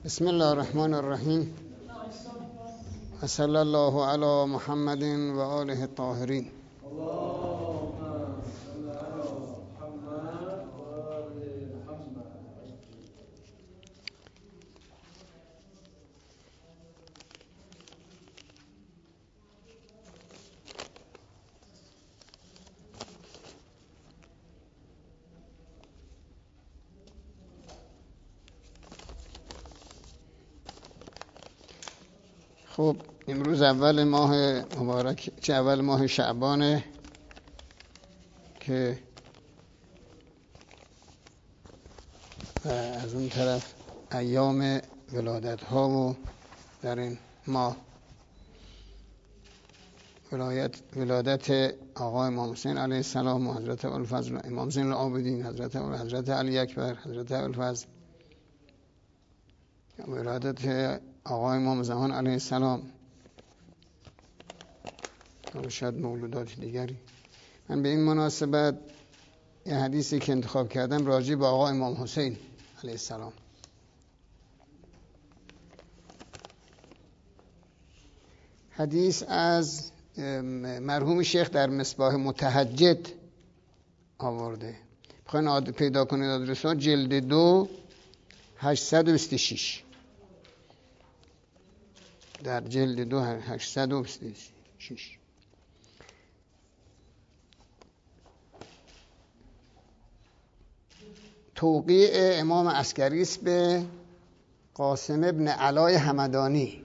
بسم الله الرحمن الرحیم و صلی الله علی محمد و آله الطاهرین. خب امروز اول ماه مبارک اول ماه شعبانه که از اون طرف ایام ولادت ها و در این ماه ولادت آقا امام حسین علیه السلام و حضرت ابوالفضل امام زین العابدین، حضرت علی اکبر، حضرت ابوالفضل، ولادت آقا امام زمان علیه السلام و شاید مولودات دیگری. من به این مناسبت یه حدیثی که انتخاب کردم راجع به آقا امام حسین علیه السلام. حدیث از مرحوم شیخ در مصباح متهجد آورده. بخواین پیدا کنید آدرس ها جلد 2 826 در جلد 2 826. توقیع امام عسکری است به قاسم ابن علای همدانی.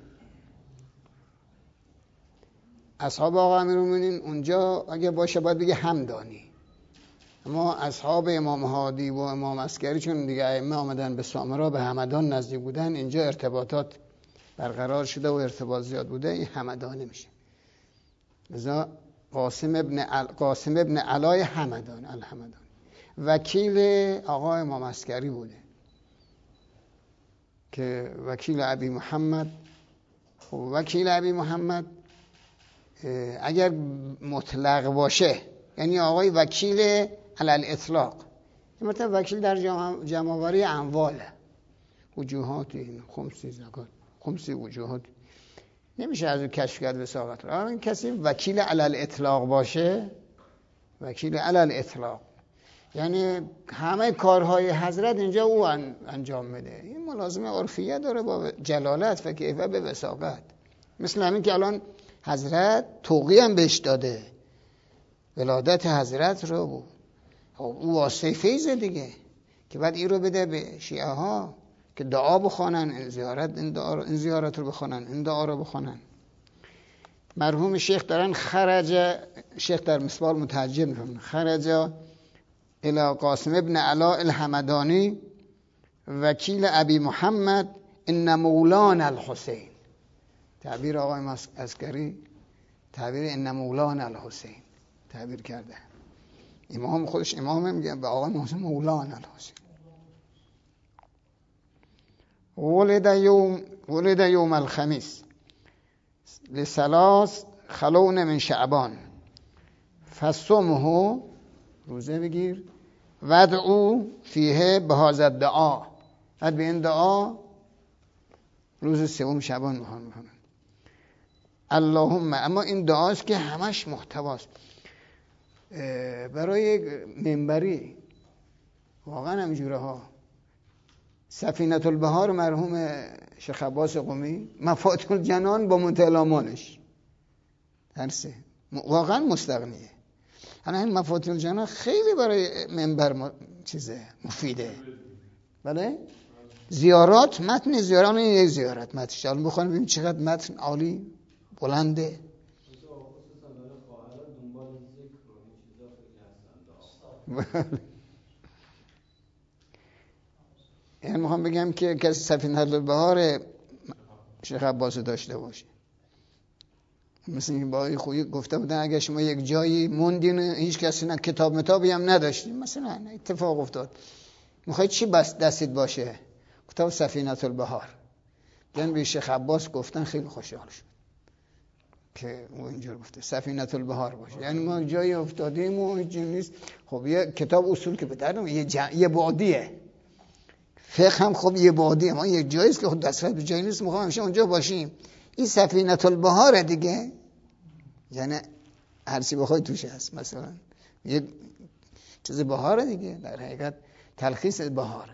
اصحاب آقا امیرالمومنین اونجا اگه باشه باید بگه همدانی، اما اصحاب امام هادی و امام عسکری چون دیگه ائمه آمدن به سامرا به همدان نزدیک بودن، اینجا ارتباطات برقرار شده و ارتباط زیاد بوده، این همدانی میشه. لذا قاسم ابن علای همدان الحمدانی وکیل آقا امام عسکری بوده که وکیل ابی محمد. خب وکیل ابی محمد اگر مطلق باشه یعنی آقای وکیل علی الاطلاق، این مرتبه وکیل در جمع‌آوری اموال، وجوهات، خمسی زکات، خمسی وجوهات، نمیشه از اون کشف کرد وثاقت رو. این کسی وکیل علی الاطلاق باشه، وکیل علی الاطلاق یعنی همه کارهای حضرت اینجا او انجام میده. این ملازمه عرفیه داره با جلالت و کیفه به وثاقت. مثل همین که الان حضرت توقیه هم بهش داده، ولادت حضرت رو او واسطه فیضه دیگه، که بعد این رو بده به شیعه ها که دعا بخونن، این زیارت رو بخونن، این دعا رو بخونن. مرحوم شیخ دارن شیخ در مصباح متهجد میفهمن خرج الى قاسم ابن علا الحمدانی وکیل ابی محمد ان مولانا الحسین. تعبیر آقای عسکری تعبیر ان مولانا الحسین تعبیر کرده. امام خودش امامه، میگه به آقای محسن مولانا الحسین. ولد یوم الخمیس لثلاث خلون من شعبان فصمه، روزه بگیر، ودعو فیه بهذا الدعا، بعد به این دعا روز سوم شعبان میخونن. اللهم، اما این دعاست که همش محتواست برای منبری واقعا همینجوره ها. سفینة البحار مرحوم شیخ عباس قمی، مفاتیح الجنان با منتهی الامالش درسه واقعا مستغنیه. این مفاتیح الجنان خیلی برای منبر چیزه مفیده. بله زیارات، متن زیارات یک زیارت متنش الان بخونیم ببینیم چقدر متن عالی بلنده. یعنی میخوام بگم که کسی سفینة البحار شیخ عباس داشته باشه، مثل این با خویی گفته بودن اگه شما یک جایی موندین هیچ کسی نه کتاب متابی هم نداشتین، مثلا اتفاق افتاد میخواید چی بس دستید باشه؟ کتاب سفینة البحار. جناب شیخ عباس گفتن خیلی خوشحال شد که او اینجور گفته سفینة البحار باشه، یعنی ما جایی افتادیم و هیچ نیست. خب یه کتاب اصول که به درد یه بعدیه فقه هم خب یه بعدی، ما یه جاییست که خود دسترس به جایی نیست، میخوام همیشه اونجا باشیم. این سفینه البحار دیگه، یعنی هر چی بخوای توش هست. مثلا یه چیز بهاره دیگه، در حقیقت تلخیص بهاره.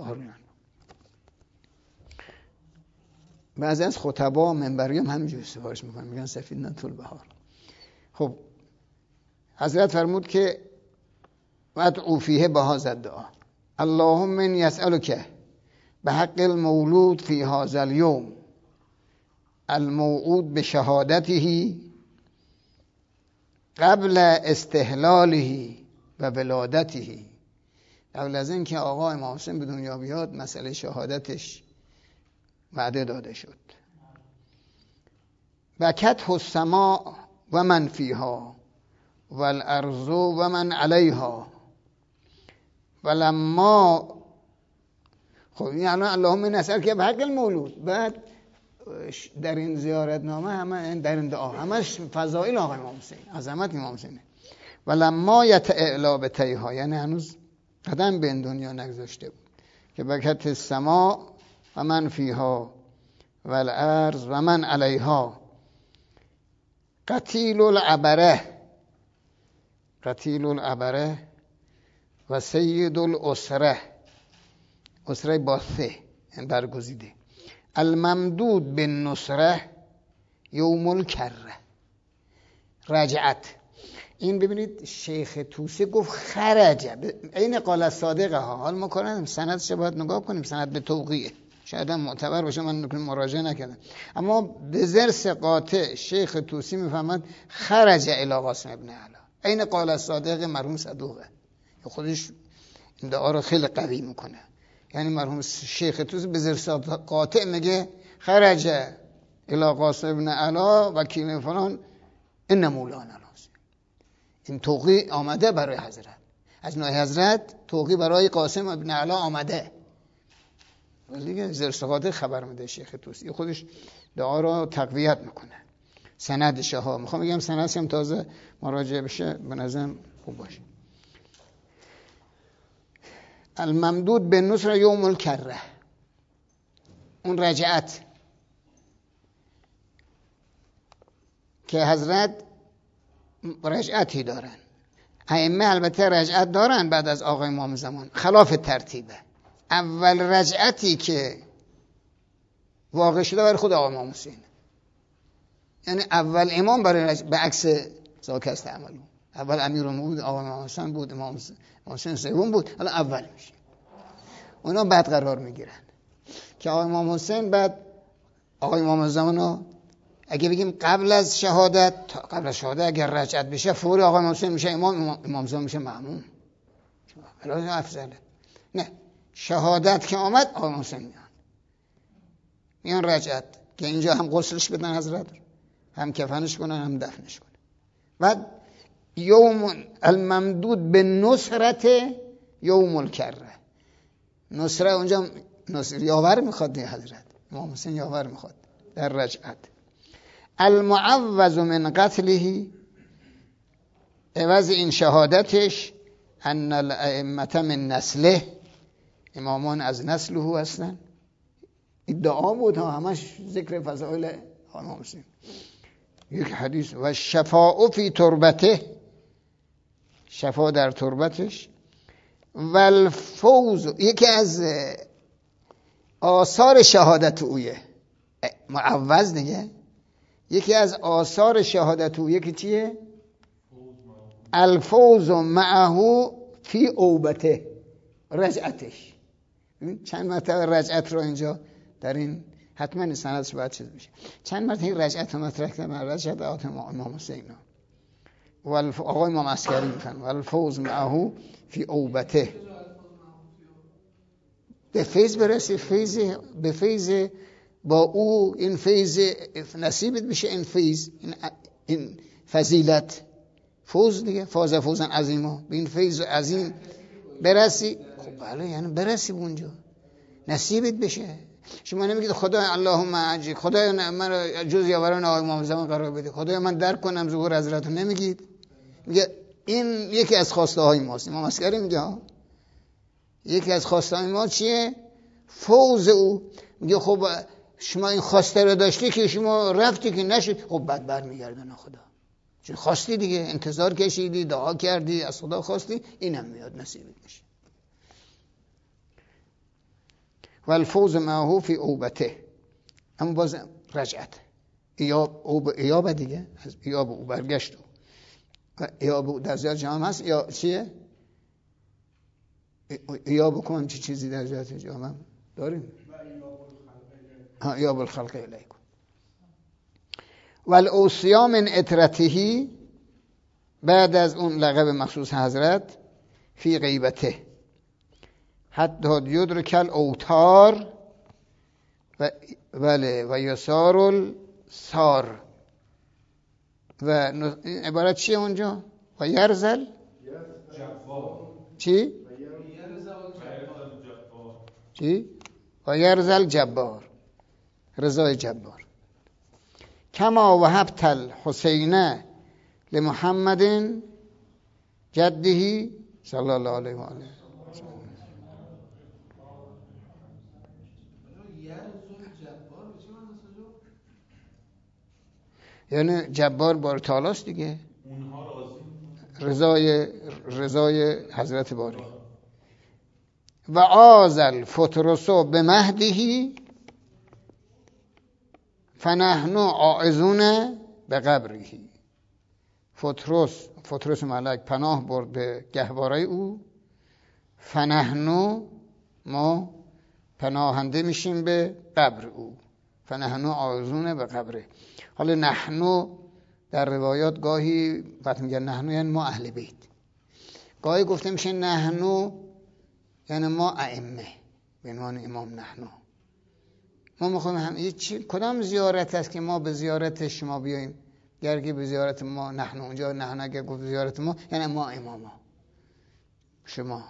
بعضی از خطبا منبری هم همینجوری سفارش میکنن، میگن سفینه البحار. خب حضرت فرمود که وادعوا فیه بهذا الدعاء اللهم من یسألک بحق المولود فی هذا اليوم الموعود بشهادته قبل استحلاله و ولادته. قبل از این که آقا امام حسین به دنیا بیاد مسئله شهادتش وعده داده شد. بکته السماء و من فیها و الارض و من علیها ولما. خب این الان اللهم نسأل که به حق المولود. بعد در این زیارتنامه همه در این دعا همش فضائل آقای امام حسین، عظمت امام حسینه. ولما یتعلا بتیها، یعنی هنوز قدم به این دنیا نگذاشته بود که بکت السما و من فیها و الارض و من علیها قتیل العبره و سید الاسره، اسره با سه یعنی برگزیده، الممدود بالنصره یوم الکره. رجعت این ببینید شیخ طوسی گفت خرجه، این قال صادقه ها. حال ما کنیم سندش باید نگاه کنیم، سند به توقیه شاید هم معتبر باشه، من مراجعه نکردم، اما به ضرس قاطع شیخ طوسی میفهمد خرج الی قاسم ابن علا. این قال صادق مرحوم صدوقه، خودش این دعا رو خیلی قوی میکنه. یعنی مرحوم شیخ طوسی به ضرس قاطع میگه خرج الی قاسم ابن علا وکیل فلان ان مولانا. این توقی آمده برای حضرت، از نوع حضرت توقی برای قاسم ابن علا آمده، ولی دیگه زرسقاطه خبر میده شیخ طوسی، خودش دعا رو تقویت میکنه. سندشه ها میخوام بگم سندش هم تازه مراجعه بشه به نظرم خوب باشه. الممدود به نصر یوم الکره، اون رجعت که حضرت رجعتی دارن. ائمه البته رجعت دارن بعد از آقای امام زمان، خلاف ترتیبه. اول رجعتی که واقع شده برای خود آقای امام حسین، یعنی اول امام برای به عکس زاکست عملو، اول امیرالمومنین آقای امام حسین بود، امام حسین سوم بود، حالا اول میشه. اونا بعد قرار میگیرن که آقای امام حسین بعد آقای امام زمان. اگه بگیم قبل از شهادت اگر رجعت بشه فوری آقای امام حسین میشه امام زمان میشه مأموم، الان افضله. نه، شهادت که آمد آقای امام حسین میان رجعت که اینجا هم غسلش بدن حضرت، هم کفنش کنن، هم دفنش کنن. بعد یوم الممدود به نصرت یوم الکره، نصره اونجا نصر یاور میخواد حضرت امام حسین، یاور میخواد در رجعت. المعوذ من قتله، عوض این شهادتش ان الائمه من نسله، امامان از نسل او هستن. ادعا بود ها، همش ذکر فضائل امام حسین. یک حدیث و شفاء فی تربته، شفا در تربتش. و الفوز، یکی از آثار شهادت اویه، معوض دیگه. یکی از آثار شهادت او یکی چیه؟ الفوز معه فی اوبته، رجعتش. چند مرتبه رجعت رو اینجا در این حتما سندش باید چیز بشه، چند مرتبه این رجعت رو مطرح کردن، رجعت امام حسین و آقای امام عسکری میگن و الفوز معه فی اوبته. به فیض برسی، به فیض با او این فیض نصیبت بشه، این فیض این فضیلت فوز دیگه، فاز فوزن عظیما، به این فیض عظیم برسی. خب بله، یعنی برسی اونجا نصیبت بشه. شما نمیگید خدای اللهم اجی، خدای من جز یاوران آقای امام زمان قرار بده، خدای من درک کنم ظهور حضرت رو، نمیگید. میگه این یکی از خواسته های ماست. امام عسکری میگه یکی از خواسته های ما چیه؟ فوز او میگه خب شما این خواسته رو داشتی که شما رفتی که نشد، خب بعد برمیگردونه خدا، چون خواستی دیگه، انتظار کشیدی، دعا کردی، از خدا خواستی، اینم میاد نصیبت میشه. و الفوز معه فی اوبته، اما باز رجعت ایاب دیگه، از ایاب او برگشت و ایاب او در زیاد جامعه هست یا چیه؟ ایاب کن چه چیزی در زیاد جامعه داریم؟ ایاب الخلق الیکم. و الاوصیا من اطرتهی، بعد از اون لقب مخصوص حضرت، فی غیبته حتی یدرک الاوتار و یسار السار. و عبارت چیه اونجا؟ و یرزل چی؟ چی؟ و یرزل جبار، رضای جبار. کما وهبت الحسین لمحمد جده صلی الله علیه و آله. یعنی جبار بار تعالیست دیگه، رضای حضرت باری. و آزل فترسو به مهدهی فنحن عائزون به قبرهی. فترس ملک پناه برد به گهواره او، فنحن ما پناهنده میشیم به قبر او، فنحن عائزون به قبره. حالا نحنو در روایات گاهی وقتی میگن نحنو یعنی ما اهل بیت، گاهی گفته میشه نحنو یعنی ما ائمه به عنوان امام نحنو. ما میخوایم هم کدام زیارت است که ما به زیارت شما بیاییم؟ گرگی به زیارت ما نحنو، اونجا نحنو اگر گفت زیارت ما یعنی ما اماما شما.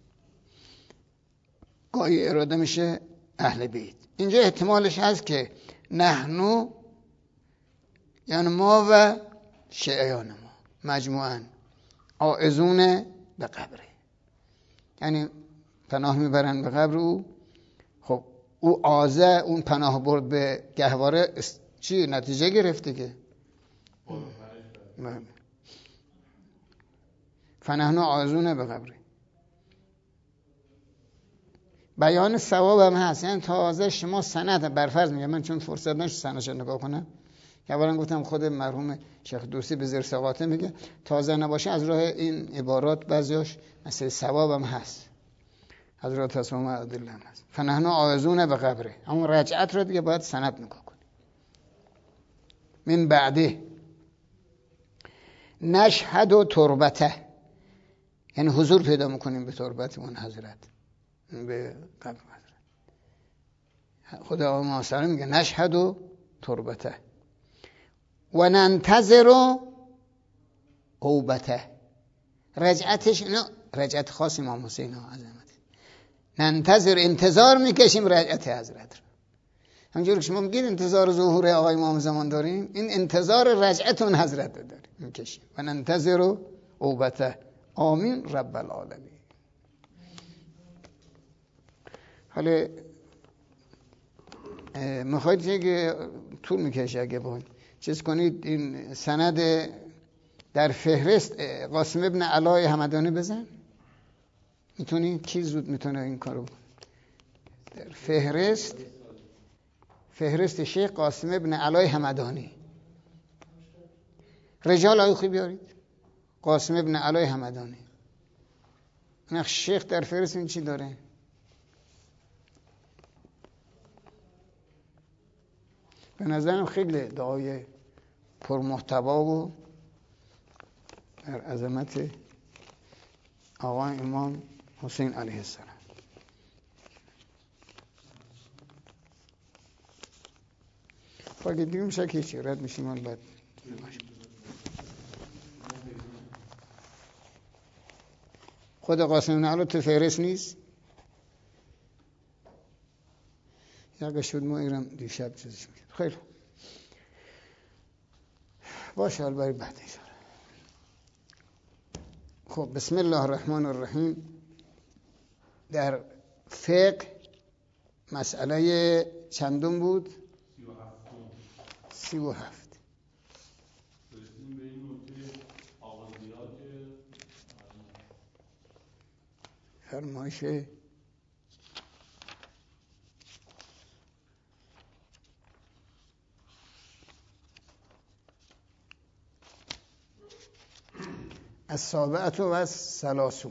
گاهی اراده میشه اهل بیت. اینجا احتمالش هست که نحنو یعنی ما و شیعیان ما مجموعاً عائزون به قبره، یعنی پناه میبرن به قبر او. خب او آزه اون پناه برد به گهواره چی نتیجه گرفته که فنحن عائزون به قبره. بیان ثواب هم هست، یعنی تازه شما سند برفرض میگم، من چون فرصت نشد سندش نگاه کنم، اولا گفتم خود مرحوم شیخ دوسی به زیر سقاطه میگه تازه نباشه از راه این عبارات بعضیاش مثل ثواب هم هست، حضرت اسماء ادله هم هست. فنحن عائزون به قبره، همون رجعت رو دیگه باید سند نگاه کنیم. من بعده نشهد و تربته، یعنی حضور پیدا میکنیم به تربت اون حضرت، به قبر حضرت. خدا معاصر میگه نشهد و تربته و ننتظر اوبته. رجعتش نه رجعت خاص امام حسین عظمت، ننتظر انتظار میکشیم رجعت حضرت رو. همونجور که شما میگید انتظار ظهور آقای امام زمان داریم، این انتظار رجعت اون حضرت رو داریم میکشیم. و ننتظر اوبته آمین رب العالمین. حالا میخواید که طول میکشه اگه باید چیز کنید این سند در فهرست قاسم ابن علای همدانی بزن، میتونی کی زود میتونه این کارو در فهرست شیخ قاسم ابن علای همدانی. رجال آیخی بیارید قاسم ابن علای همدانی. نقش شیخ در فهرست این چی داره؟ به نظرم خیلی دعای پرمحتوا و در عظمت آقا امام حسین علیه السلام. فاگه دیگه میشه که چی رد میشیم من بعد خود قاسم بن علی تو فهرست نیست؟ یا شد ما ایرم دیشب چیزش میگه. خیلی باشه حال برای بعد ایشان. خب بسم الله الرحمن الرحیم. در فقه مسئله چندم بود؟ 37. رسیدیم به این نکته آغازیات که فرمایش السابعة و الثلاثون.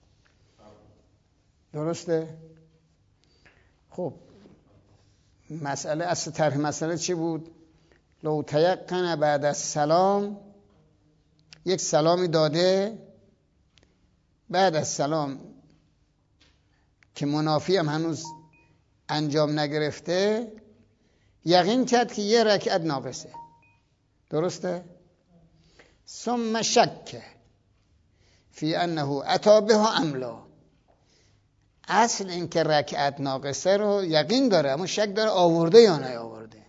درسته؟ خب مسئله اصل طرح مسئله چی بود؟ لو تیقن بعد از سلام، یک سلامی داده، بعد از سلام که منافی هم هنوز انجام نگرفته، یقین کرد که یه رکعت ناقصه. درسته؟ ثم شک فی انه اتی بها ام لا. اصل این که رکعت ناقصه رو یقین داره، اما شک داره آورده یا نیاورده.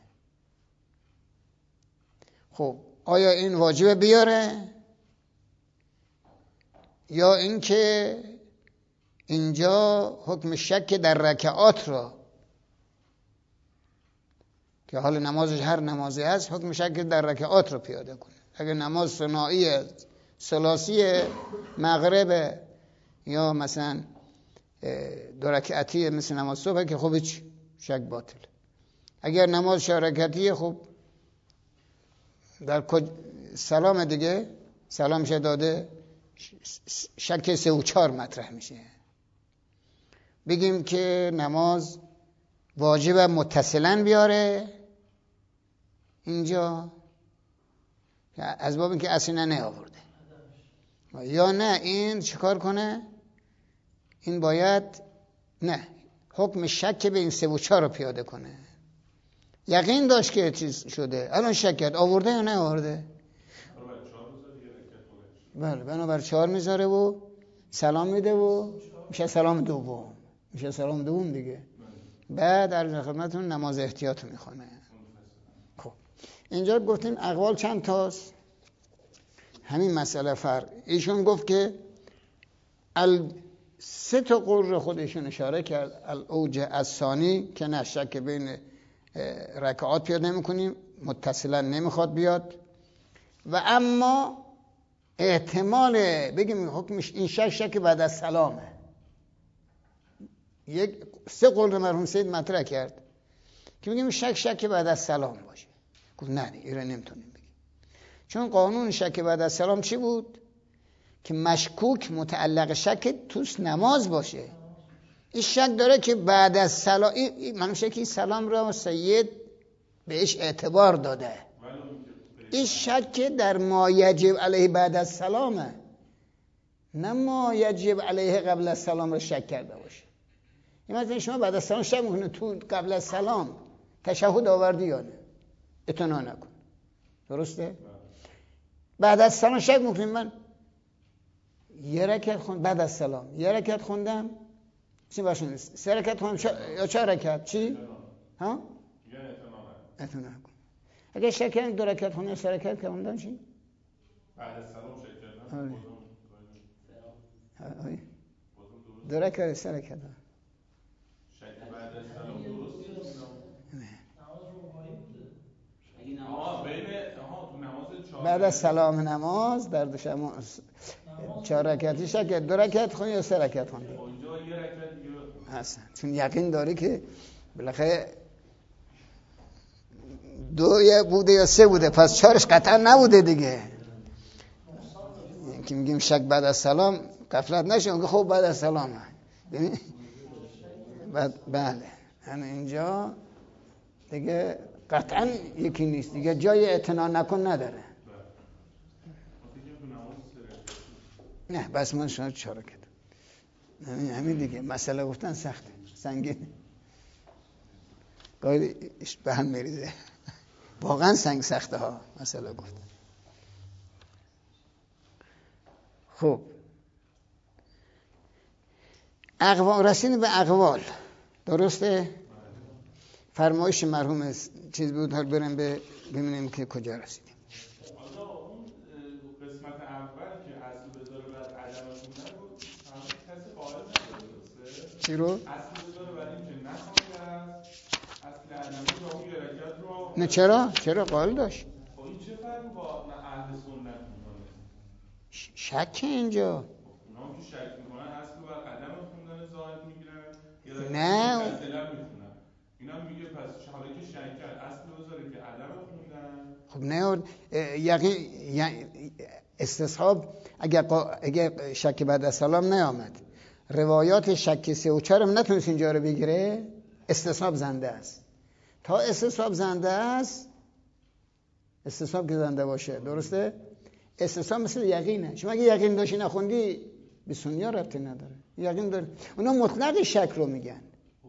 خب آیا این واجبه بیاره یا اینکه اینجا حکم شک در رکعات رو که حال نمازش هر نمازی هست، حکم شک در رکعات رو پیاده کنه. اگر نماز ثنایی ثلاثی مغرب یا مثلا دو رکعتی مثل نماز صبح که خب هیچ شک باطل. اگر نماز 4 رکعتی خب در سلام دیگه سلامش داده شک 3 و 4 مطرح میشه. بگیم که نماز واجب متصلا بیاره اینجا از باب این که اصلا نیاورده، یا نه این چیکار کنه؟ این باید نه حکم شک به این 3 و 4 رو پیاده کنه. یقین داشت که چیز شده، الان شک کرد آورده یا نه آورده. بله بنابر 4 میذاره و سلام میده و میشه سلام دوم، میشه سلام دوم دیگه. بعد در خدمتتون نماز احتیاط میخونه. خب اینجا گفتیم اقوال چند تاست؟ همین مسئله فرق. ایشون گفت که 3 تا قول خودشون اشاره کرد. الاوج الثانی که نه شک بین رکعات پیاده نمی‌کنیم، متصلا نمیخواد بیاد. و اما احتمال بگیم حکمش این شک بعد از سلامه. 3 قول رو مرحوم سید مطرح کرد که میگیم شک بعد از سلام باشه. گفت نه این رو نمیتونیم بگیم، چون قانون شک بعد از سلام چی بود؟ که مشکوک متعلق شک توش نماز باشه. این شک داره که بعد از سلام من میشه که سلام را سید بهش اعتبار داده، این شک در ما یجب علیه بعد از سلامه، نه ما یجب علیه قبل از سلام را شک کرده باشه. این مثلا شما بعد از سلام شک میکنه تو قبل از سلام تشهد آوردی یا نه، اطمینان نکن. درسته؟ بعد از سلام شک میکنیم من یه رکعت خوندم بعد از سلام، یه رکعت خوندم چی باشه 3 رکعت خوندم یا 4 رکعت چی؟ ها؟ اطمینان کن. اگه شک کردم 2 رکعت خوندم 3 رکعت خوندم چی؟ بعد از سلام شک کردم. 2 رکعت 3 رکعت. شک بعد از سلام درست نه. تو نماز 4 بعد از سلام نماز در 4 رکعتی شک 2 رکعت خوندی یا 3 رکعت خوندی؟ اونجا یه رکعت دیگه اصلا چون یقین داری که بالاخره 2 بوده یا 3 بوده، پس 4ش قطعا نبوده دیگه. که میگیم شک بعد از سلام غفلت نشه، خب بعد از سلام ببین بله همین اینجا دیگه قطعا یکی نیست دیگه، جای اعتنا نکن نداره. نه بس من شاید 4 رکعت همین دیگه. مسئله گفتن سخته سنگینه، گاهی به هم میریزه واقعا سخته ها مسئله گفتن. خب اقوال رسیدیم به اقوال. درسته؟ فرمایش مرحوم چیز بود، حال بریم ببینیم که کجا رسیدیم. حالا اون قسمت اول که اصل بذاره بعد عدم خوندن رو کسی قائل نداره، درسته؟ چی رو؟ اصل بذاره برای این که نخوانده نه چرا قائل داشت. خب این چه فرقی با اهل سنت میکنه؟ شک اینجا. اونا هم که شک میکنن اصل بر عدم خوندن ظاهر میگیرن، نه متأصلا میخونن. اینا میگه پس حالا که شک کرد اصل بذاره که عدم خوندن. خب نه یقین استصحاب اگر شک بعد از سلام نیامد، روایات شک 3 و 4 هم نتونست اینجا رو بگیره، استصحاب زنده است. تا استصحاب زنده است، استصحاب که زنده باشه، درسته؟ استصحاب مثل یقینه. شما اگه یقین داشتی نخوندی به سنیا ربطی نداره. یقین داره. اونا مطلق شک رو میگن.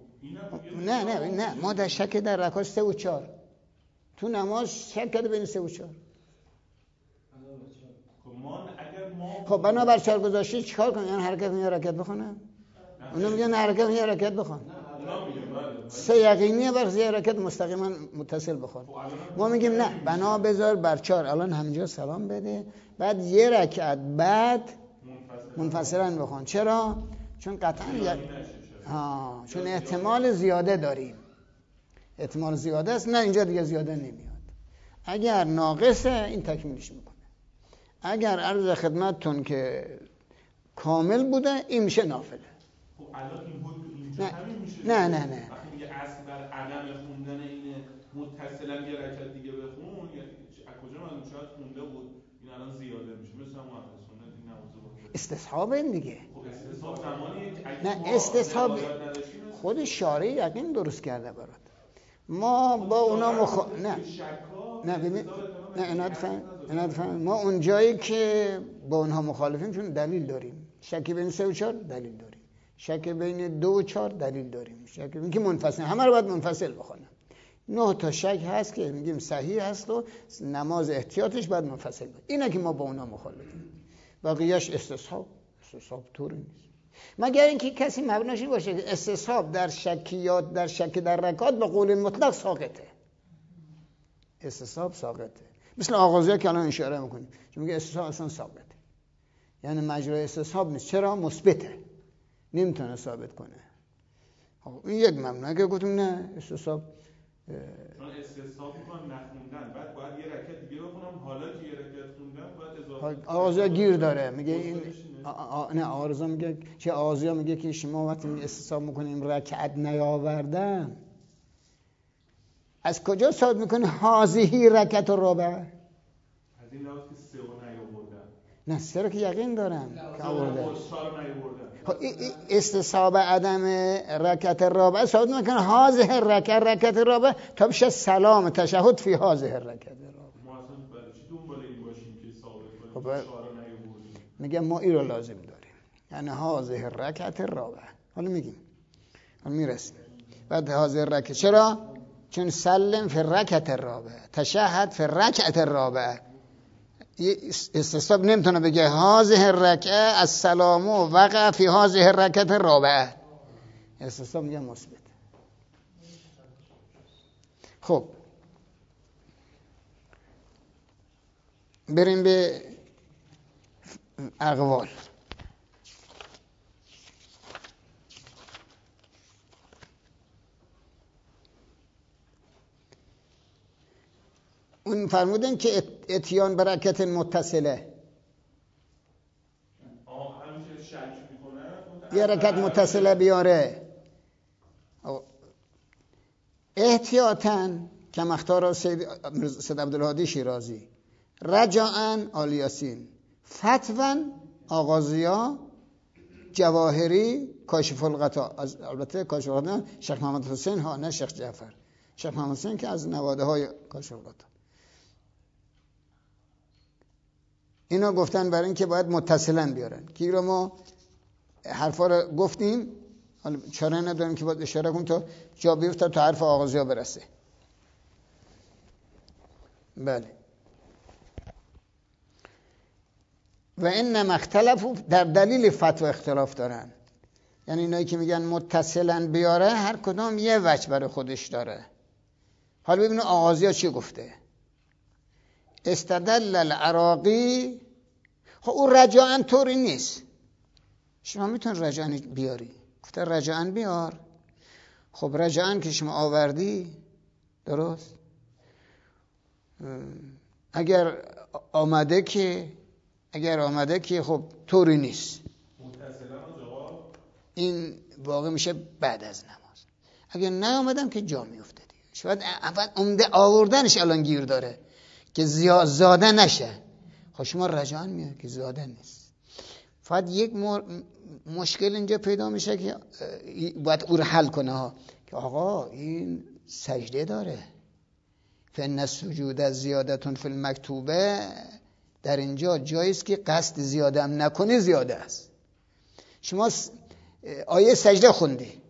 نه ما در شک در رکعات 3 و 4 تو نماز شک کرده بین 3 و 4. خب بنابر 4 گذاشتی چیکار کنی؟ یعنی حرکت یه رکعت بخونم؟ اونا میگن حرکت یه رکعت بخون. 3 یقینیه بر یه رکعت مستقیما متصل بخون. ما میگیم نه، بنا بذار بر 4 الان همینجا سلام بده، بعد یه رکعت بعد منفصلا بخون. چرا؟ چون قطعا چون احتمال زیاده داریم. احتمال زیاده است، نه اینجا دیگه زیاده نمیاد. اگر ناقصه این تکمیلش میکنه. اگر عرض خدمتتون که کامل بوده این میشه نافله. خب الان این بود اینجا همین میشه. نه وقتی میگه اصل بر عدم خوندن اینه متصلا یه رکعت دیگه بخون، یا از کجا معلوم شاید خونده بود این الان زیاده میشه؟ مثلا مؤخر سنت این نمازو بخونه. استصحاب این دیگه. خب استصحاب زمانیه که اگه نه استصحاب خود شارع یقین درست کرده برات. ما با اونا ما اون جایی که با اونها مخالفیم چون دلیل داریم. شک بین 3 و 4 دلیل داریم. شک بین 2 و 4 دلیل داریم. شک بین که منفصل، همه رو باید منفصل بخونم. 9 تا شک هست که میگیم صحیح هست و نماز احتیاطش باید منفصل باشه. اینه که ما با اونا مخالفیم. بقیه‌اش استصحاب طوری نیست. مگر اینکه کسی مبناش باشه که استصحاب در شکیات در شک در رکعات به قول مطلق ساقطه. استصحاب ساقطه. مثل آغازیه که الان اشاره میکنیم. چون میگه استصحاب اصلا ساقطه. یعنی مجرای استصحاب نیست. چرا؟ مثبته. نمیتونه ثابت کنه. این یک مبنا که گفتم نه استصحاب چون استصحاب میکنم نخوندن، بعد باید یه رکعت دیگه بخونم، حالا که یه رکعت خوندم باید اضافه آغازیه گیر داره. میگه این نه آرزا میگه چه آغازیه میگه که شما وقتی استصحاب میکنیم رکعت نیاوردن، از کجا ثابت میکنه هذه رکعت الرابعه؟ از این لحاظ که 3 نیاوردن. نه 3 رو که یقین دارم که آورده. خب استصحاب عدم رکعت الرابعه ثابت میکنه هذه رکعت الرابعه تا بشه سلام تشهد فی هذه رکعت الرابعه. ما اصلا برای چی دنبال این باشیم که ثابت کنیم 4 نیاوردیم؟ میگم ما این رو لازم داریم، یعنی هذه رکعت الرابعه. حالا میگیم حالا میرسیم بعد هذه رکعت. چرا؟ چون سلم فی الرکعت الرابعه تشهد فی الرکعت الرابعه. استصحاب نمیتونه بگه هذه الرکعه السلام وقع فی هذه الرکعت الرابعه. استصحاب میگه مثبت. خب بریم به اقوال. اون فرمودن که اتیان برکت متصله، همیشه شک میکنه یه رکعت متصله بیاره احتیاطاً کما اختار سید عبدالهادی شیرازی، رجاءً آل یاسین، فتواً آغازیا، جواهری، کاشف الغطا. البته کاشف الغطا شیخ محمد حسین ها، نه شیخ جعفر. شیخ محمد حسین که از نواده های کاشف الغطا. اینا گفتن برای این که باید متصلاً بیارن که رو ما حرفا رو گفتیم، حالا چاره نداریم که باید اشاره کنیم تا جا بیفته تا حرف آغازیا برسه. بله. و انما اختلافو در دلیل فتوا اختلاف دارن، یعنی اینایی که میگن متصلاً بیاره هر کدام یه وجه برای خودش داره. حالا ببینید آغازیا چی گفته. استدل العراقی. خب اون رجاءً طوری نیست، شما میتون رجاءً بیاری. گفته رجاءً بیار. خب رجاءً که شما آوردی درست، اگر آمده که خب طوری نیست، این واقع میشه بعد از نماز. اگر نیامدم که جا میفته دیگه. شاید اول عمده آوردنش الان گیر داره که زیاده نشه. خب شما رجعان میاد که زیاده نیست. فقط یک مشکل اینجا پیدا میشه که باید او رو حل کنه ها، که آقا این سجده داره، فإن السجود زیادتون فی المکتوبه، در اینجا جاییست که قصد زیاده هم نکنی زیاده است. شما آیه سجده خوندی،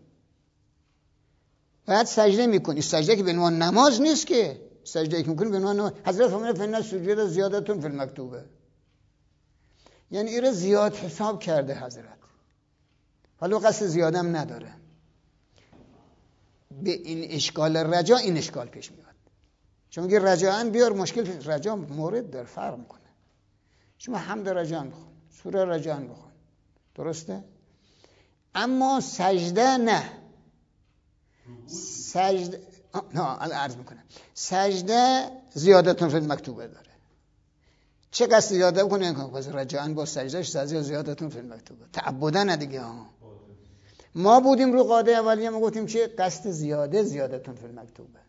بعد سجده میکنی، سجده که به عنوان نماز نیست که، سجده که میکنی به عنوان نماز. حضرت فرمود فإن السجود زیادتون فی المکتوبه، یعنی این رو زیاد حساب کرده حضرت، حالا قصد زیاده هم نداره. به این اشکال رجا این اشکال پیش میاد. شما میگه رجاءن بیار، مشکل رجا مورد در فرق میکنه. شما حمد رجاءن بخون، سوره رجاءن بخون، درسته؟ اما سجده نه. سجده عرض میکنم، سجده زیادتون فی المکتوبه داره. چه قصد زیاده بکنه؟ پس رجاءن با سجدهش زیادتون فی المکتوبه، تعبدا نه دیگه ها. ما بودیم رو قاعده اولیه، ما گفتیم چه قصد زیادتون فی المکتوبه.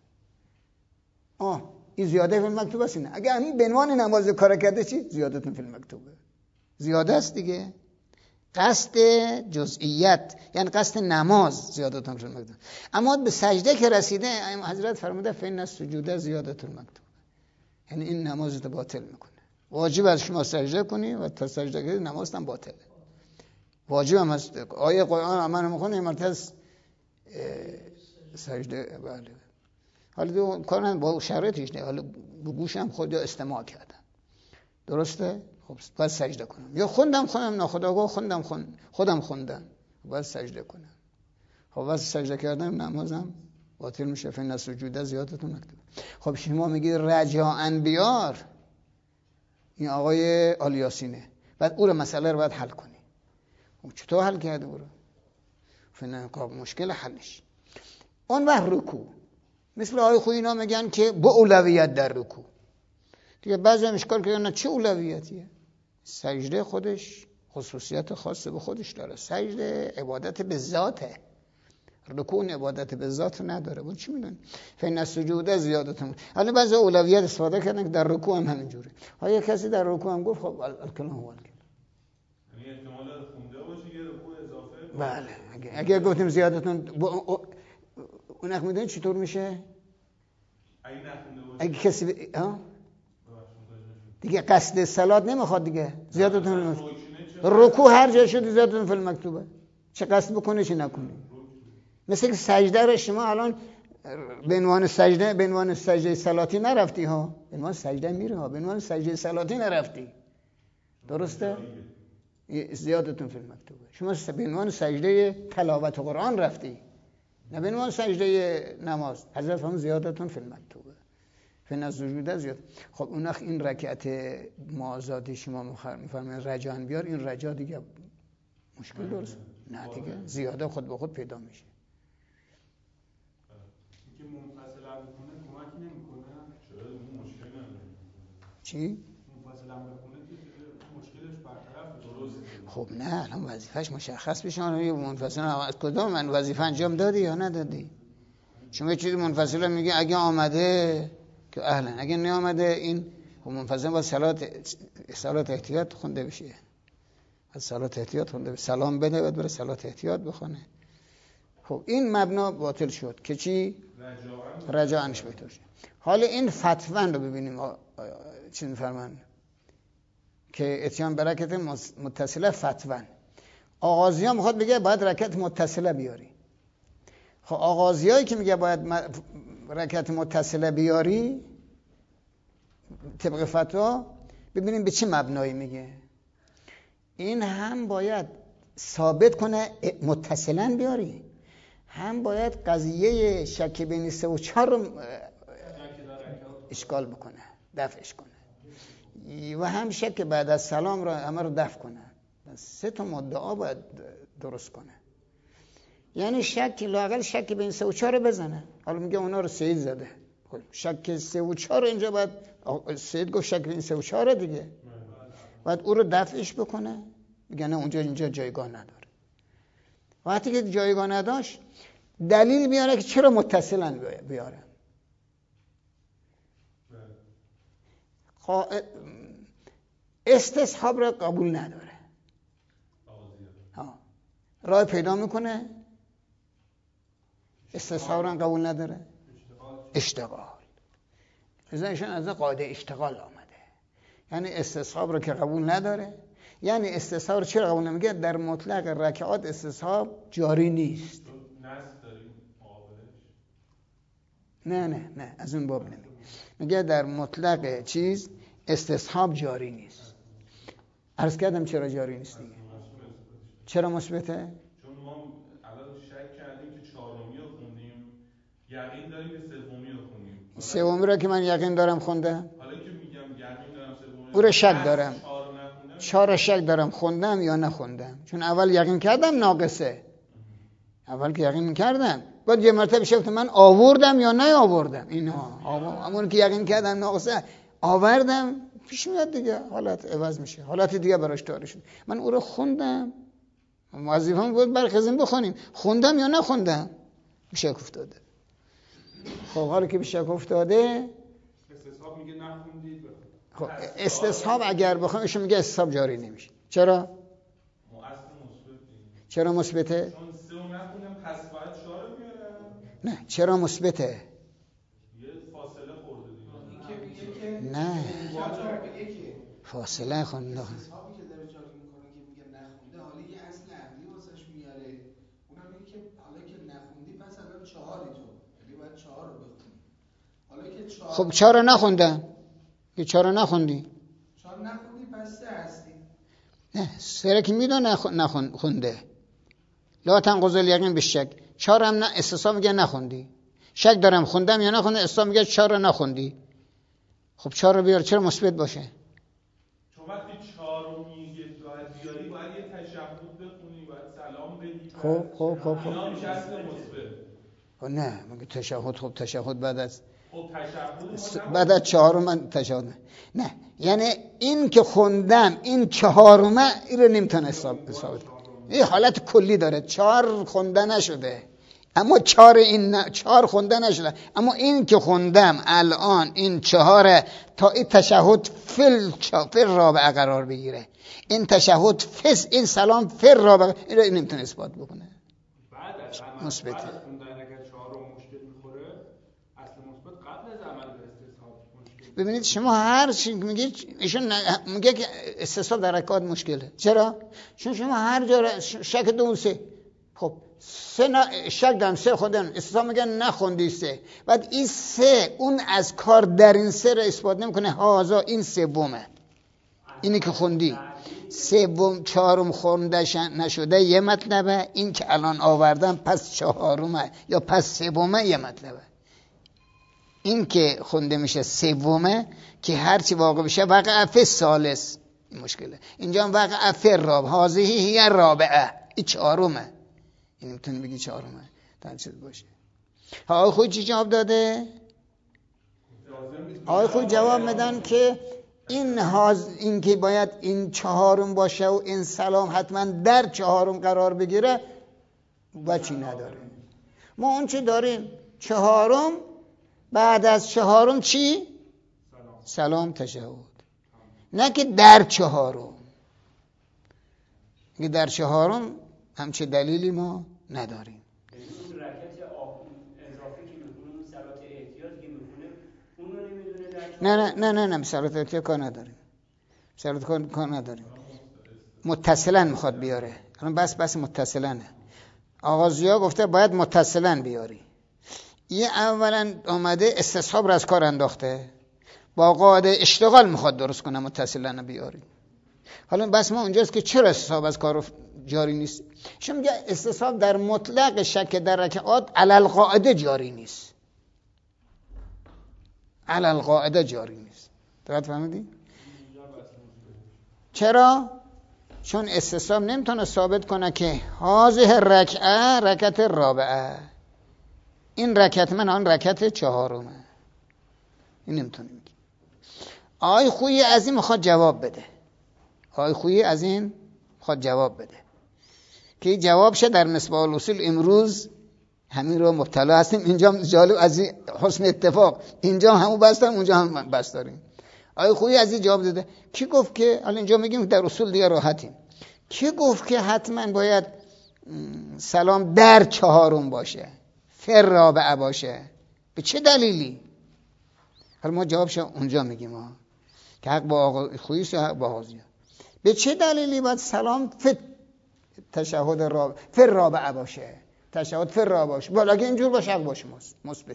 این زیاده فی المکتوبه است. نه اگه همین به عنوان نماز کار کرده چی؟ زیادتون فی المکتوبه، زیاده است دیگه. قصد جزئیت یعنی قصد نماز زیادتون فی المکتوبه. اما به سجده که رسیده حضرت فرموده فإن السجود زیادتون مکتوبه، یعنی این نمازت باطل میکنه. واجب از شما سجده کنی و تا سجده کنی نمازت هم باطله. واجب هم هست. آیه قرآن امر میکنه مرتضی سجده. بله. حالا کارن با شرایطش نه، حالا به گوشم خود استماع کردم، درسته؟ خب باید سجده کنم، یا خوندم ناخودآگاه خودم خوندم، باید سجده کنم. خب واسه سجده کردم نمازم باطل میشه. فإن السجود زیادتون مکتوب. خب شما میگی رجاءن بیار، این آقای آلیاسینه، بعد او رو مسئله رو باید حل کنی. چطور حل کرده او رو؟ فنقاب مشکل حلش. اون وقت رکوع، مثل آقای خویی اینا میگن که با اولویت در رکوع دیگه. بعضی هم اشکال کردن چه اولویتیه؟ سجده خودش خصوصیت خاصه به خودش داره. سجده عبادت به ذاته، رکوع عبادت به ذات نداره. اون چی میدونی؟ فإن السجود زیادتون. حالا بعضی اولویت استفاده کردن که در رکوع هم همینجوره. حالا کسی در رکوع هم گفت خب الکلام هو الکلام، یعنی احتمال خونده باشه یه رکوع اضافه. بله. اگر گفتیم زیادتون اون وقت میدونید چطور میشه؟ اگه نخونده باشه، اگه کسی دیگه قصد صلات نمیخواد دیگه، زیادتون رکوع هر جا شد زیادتون فی المکتوبه، چه قصد بکنه چه نکنه. مثل که سجده رو شما الان به عنوان سجده صلاتی نرفتی ها، به عنوان سجده میره ها، به عنوان سجده صلاتی نرفتی، درسته؟ زیادتون فی المکتوبه. شما به عنوان سجده تلاوت قرآن رفتی، نه به عنوان سجده نماز. حضرت فرمود زیادتون فی المکتوبه، فإن السجود زیاد. خب اون وقت این رکعت معاذاتی شما میفرمایید رجاءن بیار، این رجا دیگه مشکل درست نه دیگه، زیاده خود به خود پیدا میشه. اینکه منفصل بکنه کمک نمیکنه، چرا اون مشکل نداره؟ چی؟ منفصل بکنه که مشکلش برطرف درسته. خب نه الان وظیفه‌اش مشخص بشه. اون منفصل از کدام من وظیفه انجام دادی یا ندادی؟ شما یه چیزی منفصل میگی اگه آمده که اهلا، اگه نیامده این منفصل با صلات احتیاط خونده بشه. از صلات احتیاط خونده بشه، سلام بده بعد بره صلات احتیاط بخونه. خب این مبنا باطل شد که چی؟ رجاءنش بهتر شد. حالا این فتوا رو ببینیم چی میفرمان که اتیان برکت متصله فتوا. آغازی ها میخواد بگه باید رکعت متصله بیاری. خب آغازی هایی که میگه باید رکعت متصله بیاری طبق فتوا، ببینیم به چه مبنایی میگه. این هم باید ثابت کنه متصلا بیاری، هم باید قضیه شک بین 3 و 4 رو اشکال بکنه، دفعش کنه، و هم شک بعد از سلام رو همه رو دفع کنه. 3 تا مدعا باید درست کنه. یعنی شک لااقل شک بین 3 و 4 رو بزنه. حالا میگه اونا رو 3 زده، شک 3 و 4 اینجا باید سید گفت شک این 3 و 4 دیگه، باید او رو دفعش بکنه، میگه نه اونجا اینجا جایگاه نداره. وقتی که جایگاه نداشت دلیل بیاره که چرا متصلن بیاره. استصحاب را قبول نداره، راه پیدا میکنه. استصحاب را قبول نداره، اشتغال. ازشون از قاعده اشتغال آمده، یعنی استصحاب را که قبول نداره. یعنی استصحاب را چرا قبول نمیگه؟ در مطلق رکعات استصحاب جاری نیست. نه از اون باب نمیگه، میگه در مطلق چیز استصحاب جاری نیست. عرض کردم چرا جاری نیست دیگه. چرا مثبته؟ چون ما الان شک کردیم که چهارمی رو خوندیم، یقین داریم که سومی رو خوندیم. سومی رو که من یقین دارم خوندم، حالا که میگم یقین دارم سومی او رو شک دارم، 4 شک دارم خوندم یا نخوندم. چون اول یقین کردم ناقصه، اول که یقین کردم بعد یه مرتبه شفت من آوردم یا نه آوردم. اینها همون که یقین کردم ناقصه آوردم، پیش میاد دیگه، حالت عوض میشه، حالت دیگه براش طاری شد. من او رو خوندم، وظیفه‌م بود برخزیم بخونیم، خوندم یا نخوندم، شک افتاده. خب حالا که شک افتاده، استصحاب میگه نخوندید. خب استصحاب اگر بخوام ایشون میگه استصحاب جاری نمیشه. چرا؟ چرا مثبته؟ چون 3 رو نخوندم پس باید 4 رو بیارم. نه چرا مثبته؟ یه فاصله خورده دیگه. نه فاصله خونده. استصحابی که داره جاری میکنه که میگه نخونده، حالا یه اصل عقلی واسش میاره، اونم میگه که حالا که نخوندی پس الان 4 تو، یعنی باید 4 رو بخونی. حالا که 4 خب 4 رو نخوندم، که 4 رو نخوندی، 4 نخوندی پس 3 هستی. نه 3 که میدونه نخونده. لا تنقض الیقین بالشک. 4 هم نه، استصحاب میگه نخوندی، شک دارم خوندم یا نخوندم، استصحاب میگه 4 رو نخوندی. خب 4 رو بیار، چرا مثبت باشه؟ چون وقتی 4 رو میگه باید بیاری، باید یه تشهد بخونی، باید سلام بگی. خب اینا میشه اصل مثبت. نه مگه تشهد، خب تشهد بعد از خب تشهد بعد از 4 من تشهد نه، یعنی این که خوندم این 4 این رو نمیتونه ثابت کنه. این حالت کلی داره، 4 خونده نشده، اما 4 این 4 خونده نشده، اما این که خوندم الان این 4 تا این تشهد فل رابعه قرار بگیره، این تشهد فس، این سلام فل رابعه، این رو نمیتونه اثبات بکنه. بعد از خوندن اگر 4 رو مشکل میخوره، اصل مثبت قبل از عمل به استصحاب مشکل. ببینید شما هر چی میگید، ایشون میگه که استصحاب در رکعات مشکله. چرا؟ چون شما هر جا شک 2 و 3، خب 3 شک دارم 3 خودم، استصحاب میگن نخوندی 3، بعد این 3 اون از کار در این 3 رو اثبات نمیکنه، هازا این 3مه، اینی که خوندی 3 4 خونده نشده یه مطلبه، این که الان آوردم پس 4 یا پس 3 یه مطلبه. این که خونده میشه 3 که هرچی واقع بشه وقع فی ثالث، این مشکله. اینجا هم وقع فی رابع، هذه هی رابعه، این 4، این میتونی بگی 4 تنشد باشه. آقای خوی چی جواب داده؟ آقای خوی جواب میدن که این که باید این 4 باشه و این سلام حتما در 4 قرار بگیره بچی نداره. ما اون چی داریم؟ 4 بعد از 4 چی؟ سلام تشهد. نه که در 4، که در 4 همچه دلیلی ما نداریم. اون رکعت اضافی که میخونه، اون صلات احتیاط که میخونه، اون رو نمیدونه در 4. نه صلات احتیاط کار نداریم، صلات کار نداریم، متصلا میخواد بیاره. الان بس متصلنه. آقا ضیا گفته باید متصلا بیاری. یه اولا اومده استصحاب را از کار انداخته، با قاعده اشتغال میخواد درست کنه، متصلا بیاری. حالا بس ما اونجاست که چرا استصحاب از کار جاری نیست. شما میگه استصحاب در مطلق شک در رکعات علل قاعده جاری نیست، علل قاعده جاری نیست. درست فهمیدی؟ چرا؟ چون استصحاب نمیتونه ثابت کنه که هذه رکعت رابعه، این رکعت من آن رکعت 4، این نمیتونه میگه. آقای خویی از این میخواد جواب بده. آقای خویی از این میخواد جواب بده که جواب شه در مصباح الاصول امروز همین رو مبتلا هستیم. اینجا جالب از این حسن اتفاق اینجا همو بس داریم اونجا هم بس داریم. آقای خویی از این جواب داده. کی گفت که الان اینجا میگیم در اصول دیگه راحتیم. کی گفت که حتما باید سلام در چهارم باشه، فر رابعه باشه؟ به چه دلیلی؟ حالا ما جوابش اونجا میگیم ها که حق با آقای خویی است یا حق با آغازیه. به چه دلیلی باید سلام تشهد فر رابعه باشه، تشهد فر رابعه باشه؟ بالا اگه اینجور باشه حق باشه مثبت.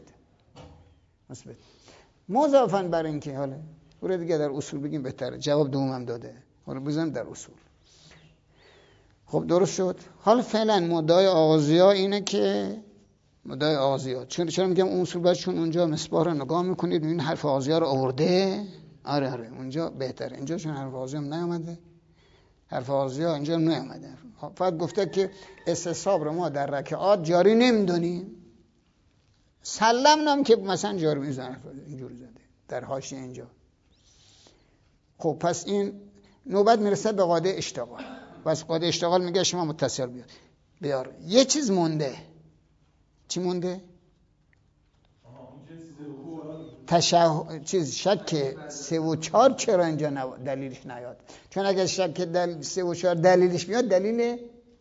مضافاً بر این که حالا اون دیگه در اصول بگیم بهتره. جواب دومم داده، حالا بزنیم در اصول. خب درست شد. حالا فعلا مدعای آغازی‌ها اینه که مدعای آغازی‌ها چرا میگم اون اصول باید، چون اونجا مصباح رو نگاه میکنید این حرف آغازی‌ها رو آورده. آره اونجا بهتره. اینجا چون حرف آغازی‌ها نیامده، حرف آغازی‌ها اینجا نیامده، فقط گفته که استصحاب رو ما در رکعات جاری نمیدونیم. سلمنم که مثلا جاری میزنه اینجوری زده در حاشیه اینجا. خب پس این نوبت میرسه به قاعده اشتغال. بس قاعده اشتغال میگه شما متصل بیار. یه چیز مونده. چی مونده؟ شک 3 و 4 چرا اینجا دلیلش نیاد؟ چون اگر شک 3 و 4 دلیلش میاد دلیل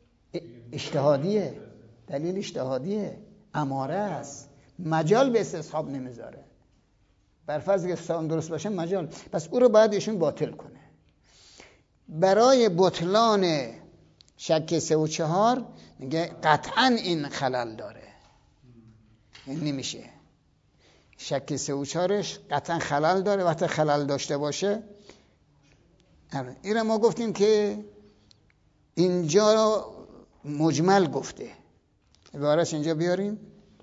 اجتهادیه، اماره است، مجال به استصحاب نمیذاره. بر فرض که سلام درست باشه مجال، پس او رو باید ایشون باطل کنه. برای بطلان شک 3 و 4 میگه قطعا این خلل داره، این نمیشه. شک 3 و 4ش قطعا خلل داره. وقتی خلل داشته باشه این ما گفتیم که اینجا مجمل گفته. عبارتش اینجا بیاریم.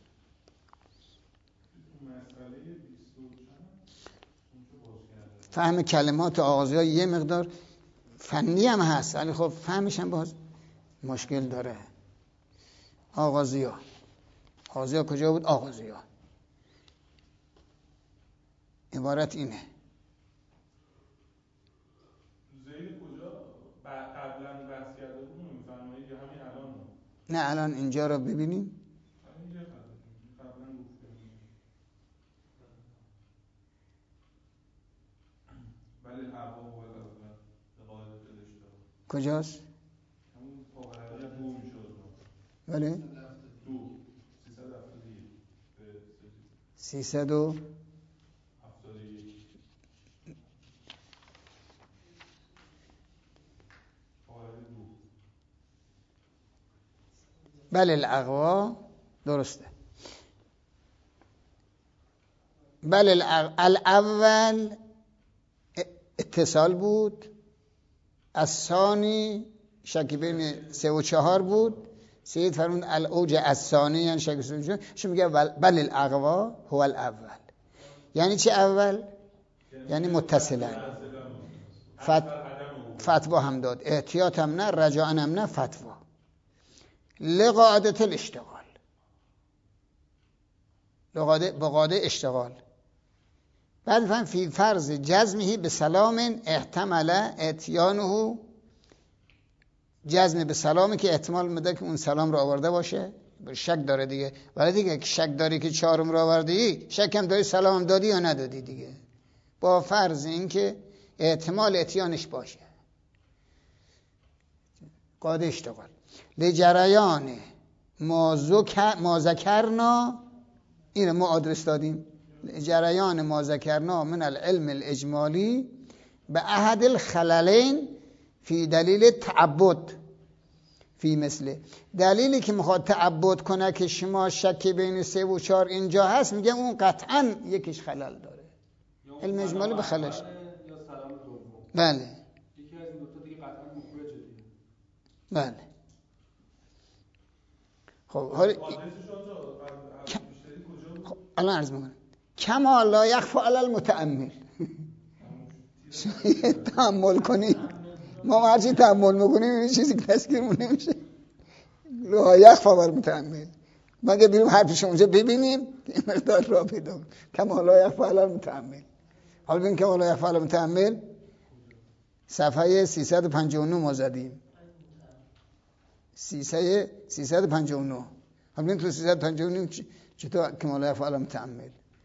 فهم کلمات آغازی‌ها یه مقدار فنی هم هست ولی خب فهمش هم باز مشکل داره. آغازی‌ها کجا بود؟ آغازی‌ها عبارت اینه. زید کجا قبلا بحث کرده بودیم میفرمایید یا همین الان؟ نه الان اینجا رو ببینیم. قبلا گفتم ولی الهوا هو الاول به قاعده الاشتغال. کجاست؟ همون پاورقی 2 میشه. بله 2 371 بله الاغوا درسته. بله الاول اتصال بود، الثانی شک بین 3 و 4 بود. سید فرمود الاوج الثانی یعنی شک 3 و 4. شو میگه بله الاغوا هو الاول. یعنی چه اول؟ یعنی متصلا. فتوا هم داد، احتیاط هم نه، رجاء هم نه، فتوا لقاعدة الاشتغال، بقاعده اشتغال. بعد فهم فی فرض جزمه به سلام احتمل اتیانه، جزم به سلامی که احتمال میده که اون سلام رو آورده باشه. شک داره دیگه، ولی دیگه شک داری که 4 رو آوردی، شک هم داری سلام دادی یا ندادی دیگه، با فرض این که احتمال اتیانش باشه. قاعده اشتغال لجریان ما ذکرنا، این ما آدرس دادیم، جریان ما ذکرنا من العلم الاجمالی به احد الخللین فی دلیل تعبد فی مثله. دلیلی که میخواد تعبد کنه که شما شک بین 3 و 4 اینجا هست، میگه اون قطعا یکیش خلل داره. علم اجمالی به خللش. یا سلام دوم. بله یکی از این دو تا دیگه قطعا مخرجه دیگه. بله. خب حالا الان عرض میکنم کما لا یخفی علی المتأمل. تأمل کنی، ما هرچی تأمل میکنیم این چیزی که تذکرمون نمیشه. لا یخفی علی المتأمل، مگه بیرون حرفش اونجا ببینیم که این مقدار را پیدا کنیم. کما لا یخفی علی المتأمل. حالا ببین کما لا یخفی علی المتأمل صفحه 359 ما زدیم. 359. حالا ببین تو 359 چطور کما لا یخفی علی المتأمل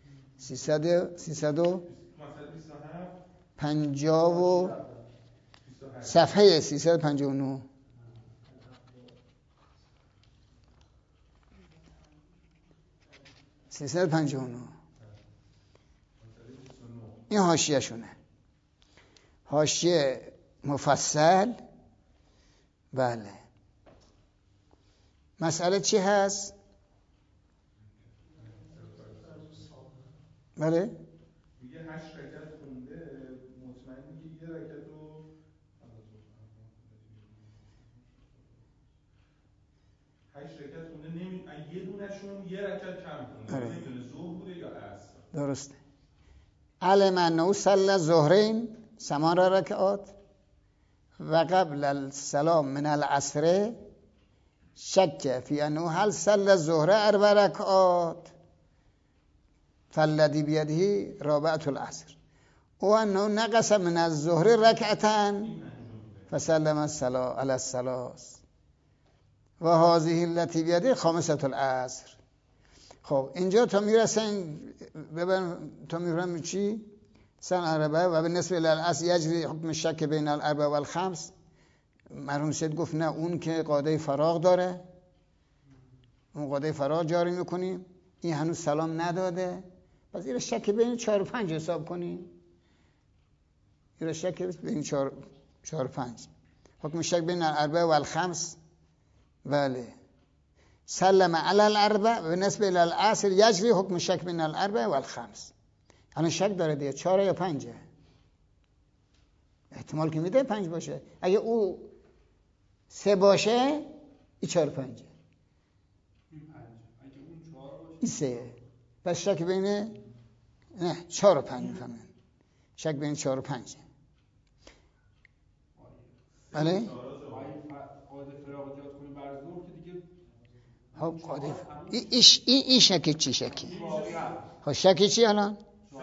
350 و صفحه 359 359 این حاشیه شونه، حاشیه مفصل. بله مسئله چی هست؟ بله میگه 8 رکعت خونده، مطمئنی که یه رکعت رو 8 رکعت خونده، یه دونشون یه رکعت کم خونده، نمیدونه ظهر بوده یا عصر. درسته. علم انه صلی الظهرین 8 رکعات و قبل السلام من العصر شک فی انه هل صلی الظهر 4 رکعات فالذی بیده رابعة العصر و انه نقص من الظهر رکعتا فسلم الصلاة علی الثلاث و هذه التي بیده خامسة العصر. خب اینجا تا میرسن ببین تا میرم چی؟ سن عربه و بالنسبه للعصر یجری حکم شک بین الاربع و الخمس. مرحوم سید گفت نه، اون که قاعده فراغ داره، اون قاعده فراغ جاری میکنیم. این هنوز سلام نداده، پس این شک بین 4 و 5 حساب کنیم. این شک بین 4 و 5 حکم شک بین الاربع و الخمس. بله سلم علی الاربع و بالنسبه للعصر یجری حکم شک بین الاربع و الخمس. الان شک داره دیگه 4 یا 5. احتمال که میده 5 باشه. اگه او 3 باشه این 4 و 5. این 5. اگه اون 4 باشه این 3. پس شک بین نه 4 و 5 میفهمن. شک بین 4 و 5. بله؟ قاعده فراغ جات کنی بر ظهر که دیگه خب قاعده این شک چی شکی؟ خب شک چی الان؟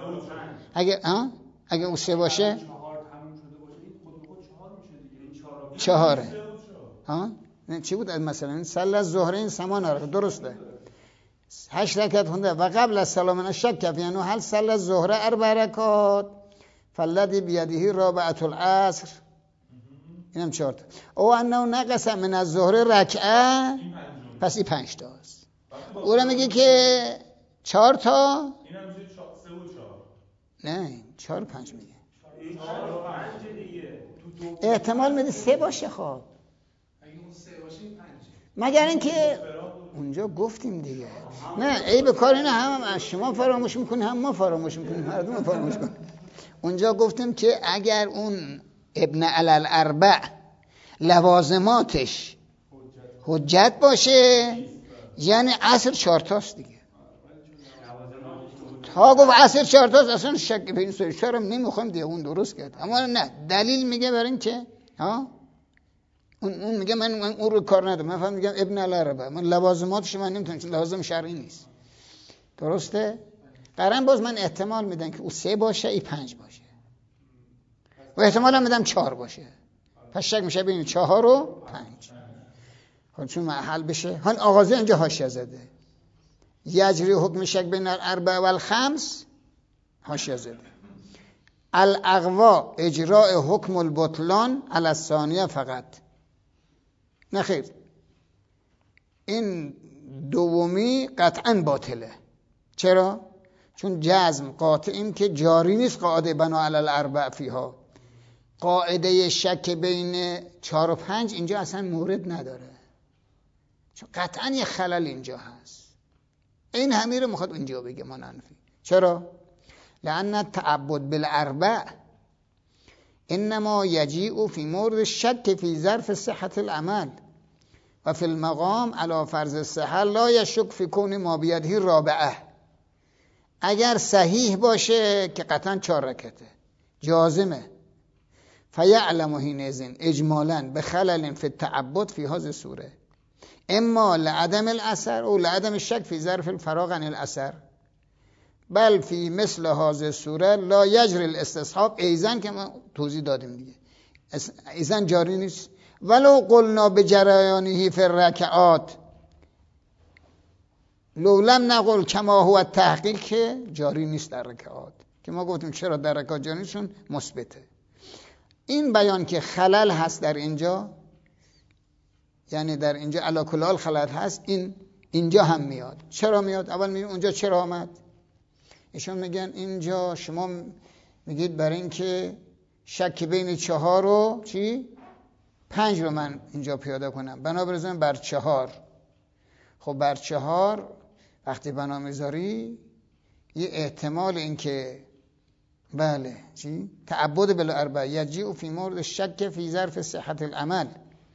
اگه اون 3 باشه 4 تموم شده باشه این خود به خود 4 میشه دیگه. این 4 نه چی بود مثلا صلی الظهرین 8 رکعت درسته 8 رکعت خونده و قبل از سلام من شک یعنی هل صلی الظهر 4 رکعات فالذی بیده رابعة العصر. اینم 4 تا. او انه نقص من الظهر رکعه پس این 5 تاست. او را میگه که 4 تا اینم میشه 3 و 4. نه 4 و 5 میگه. این 4 و 5 دیگه تو احتمال میده 3 باشه. خب اگه اون 3 باشه 5. مگر اینکه اونجا گفتیم دیگه. نه عیب کار اینه، هم شما فراموش میکنی هم ما فراموش میکنیم، هر دو فراموش کنیم. اونجا گفتیم که اگر اون ابن علی الاربع لوازماتش حجت باشه یعنی عصر 4 تاست دیگه. تا گفت عصر 4 تاست اصلا شک به این سوال هم نمیخوام دیگه، اون درست کرد. اما نه دلیل میگه برای این که اون میگه من اون رو کار ندارم. من فهم میگم ابن علی الاربع من لوازماتش من نمیتونم، چون لوازم شرعی نیست. درسته؟ قرن باز من احتمال میدم که او 3 باشه ای 5 باشه و احتمال هم میدم 4 باشه. پس شک میشه بین 4 و 5. خب چون محل بشه حال آغازه اینجا حاشیه زده یجری حکم شک بین الاربع و الخمس. حاشیه زده الاقوا اجراء حکم البطلان علی الثانیه فقط. نه خیر، این دومی قطعا باطله. چرا؟ چون جزم قاطعیم که جاری نیست قاعده بنا علی الاربع فیها. قاعده شک بین 4 و 5 اینجا اصلا مورد نداره، چون قطعا یه خلل اینجا هست. این همین رو میخواد اینجا بگه منفی. چرا؟ لأن التعبد بالاربع انما یجیء فی مورد شک فی ظرف صحت العمل و فی المقام علی فرض الصحه لا یشک فی کون ما بیده رابعه. اگر صحیح باشه که قطعا 4 رکعته جازمه فیعلم حینئذ اجمالا بخلل فی التعبد فی هذه الصوره. اما لعدم الاثر او لعدم الشک فی ظرف الفراغ عن الاثر بل فی مثل هذه الصوره لا یجری الاستصحاب ایزن که ما توضیح دادیم دیگه ایزن جاری نیست ولو قلنا بجریانه فی الرکعات لو لم نقل کما هو التحقیق که جاری نیست در رکعات که ما گفتیم چرا در رکعات جاری نیستون مثبته. این بیان که خلل هست در اینجا، یعنی در اینجا علی کل حال خلل هست، این اینجا هم میاد. چرا میاد؟ اول میگیم اونجا چرا آمد؟ ایشون میگن اینجا شما میگید برای اینکه شک بین 4 و 5 رو من اینجا پیاده کنم، بنا بذارم بر 4. خب بر 4 وقتی بنا میذاری یه احتمال این که بله تعبد بالاربع یجیء فی مورد شک فی ظرف صحت العمل،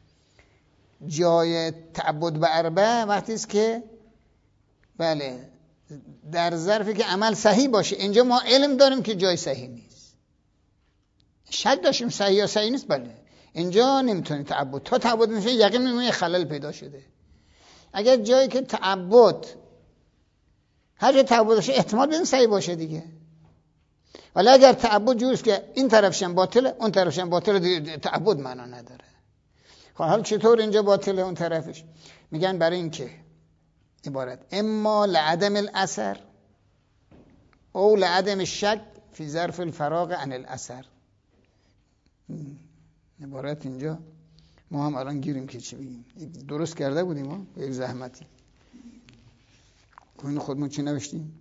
جای تعبد به اربع وقتی است که بله در ظرفی که عمل صحیح باشه. اینجا ما علم داریم که جای صحیح نیست، شک داشتیم صحیح یا صحیح نیست. بله اینجا نمیتونی تعبد، تا تعبد میشه یقین میمونه خلل پیدا شده. اگر جایی که تعبد هر جای تعبد باشه احتمال بدین صحیح باشه دیگه، ولی اگر تعبد جوریست که این طرفشم باطله اون طرفشم باطله تعبد معنا نداره. خب حالا چطور اینجا باطله اون طرفش؟ میگن برای این که عبارت اما لعدم الاثر او لعدم الشک فی ظرف الفراغ عن الاثر. عبارت اینجا ما هم الان گیریم که چی بگیم. درست کرده بودیم ما یک زحمتی. اینو خودمون چی نوشتیم؟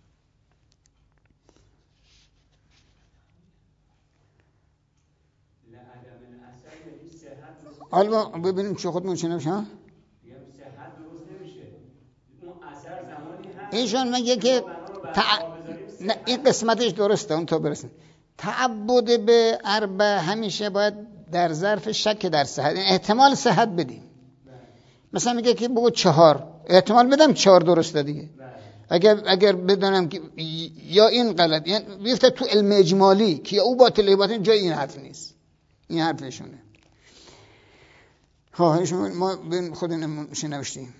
حالا ببینیم چه خودمون چی نوشتیم. ایشان میگه که نه این قسمتش درسته، اون تا برسیم. تعبد به اربع همیشه باید در ظرف شک در صحت، احتمال صحت بدیم. مثلا میگه که بگو 4، احتمال بدم 4 درسته دیگه. اگر بدونم که یا این غلط، یعنی بیفته تو علم اجمالی که او باطل باطل، جای این حرف نیست. این حرفشونه. ما خودمون نوشتیم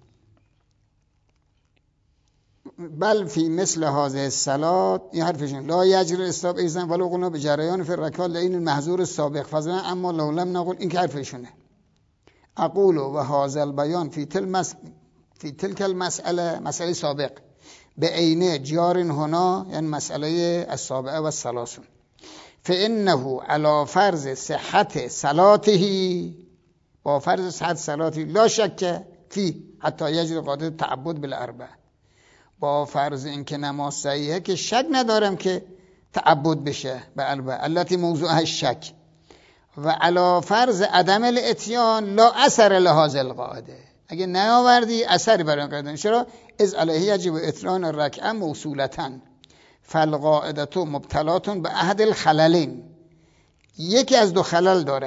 بل فی مثل هذه الصلاه، این حرفشون لا یجری الاستاب ایزن ولو قلنا بجریان فی الرکعات لئن المحظور السابق فضلا اما لو لم نقل، این که حرفشونه. اقول و هذا البیان فی تلک المساله، مسئله سابق به عینه جار هنا، یعنی مسئله السابعه و الثلاثون، فانه علی فرض صحت صلاته، با فرض صحت صلاتی لا شک فی حتی یجری قاعده تعبد بالاربع، با فرض اینکه نماز صحیحه که شک ندارم که تعبد بشه به اربع التي موضوعها شک، و علی فرض عدم الاتیان لا اثر لهذا القاعده، اگه نیاوردی اثری برای این قاعده. چرا؟ اذ علیه یجب اتران الرکعه موصولتا فالقاعده مبتلات به احد الخللین، یکی از 2 خلل داره.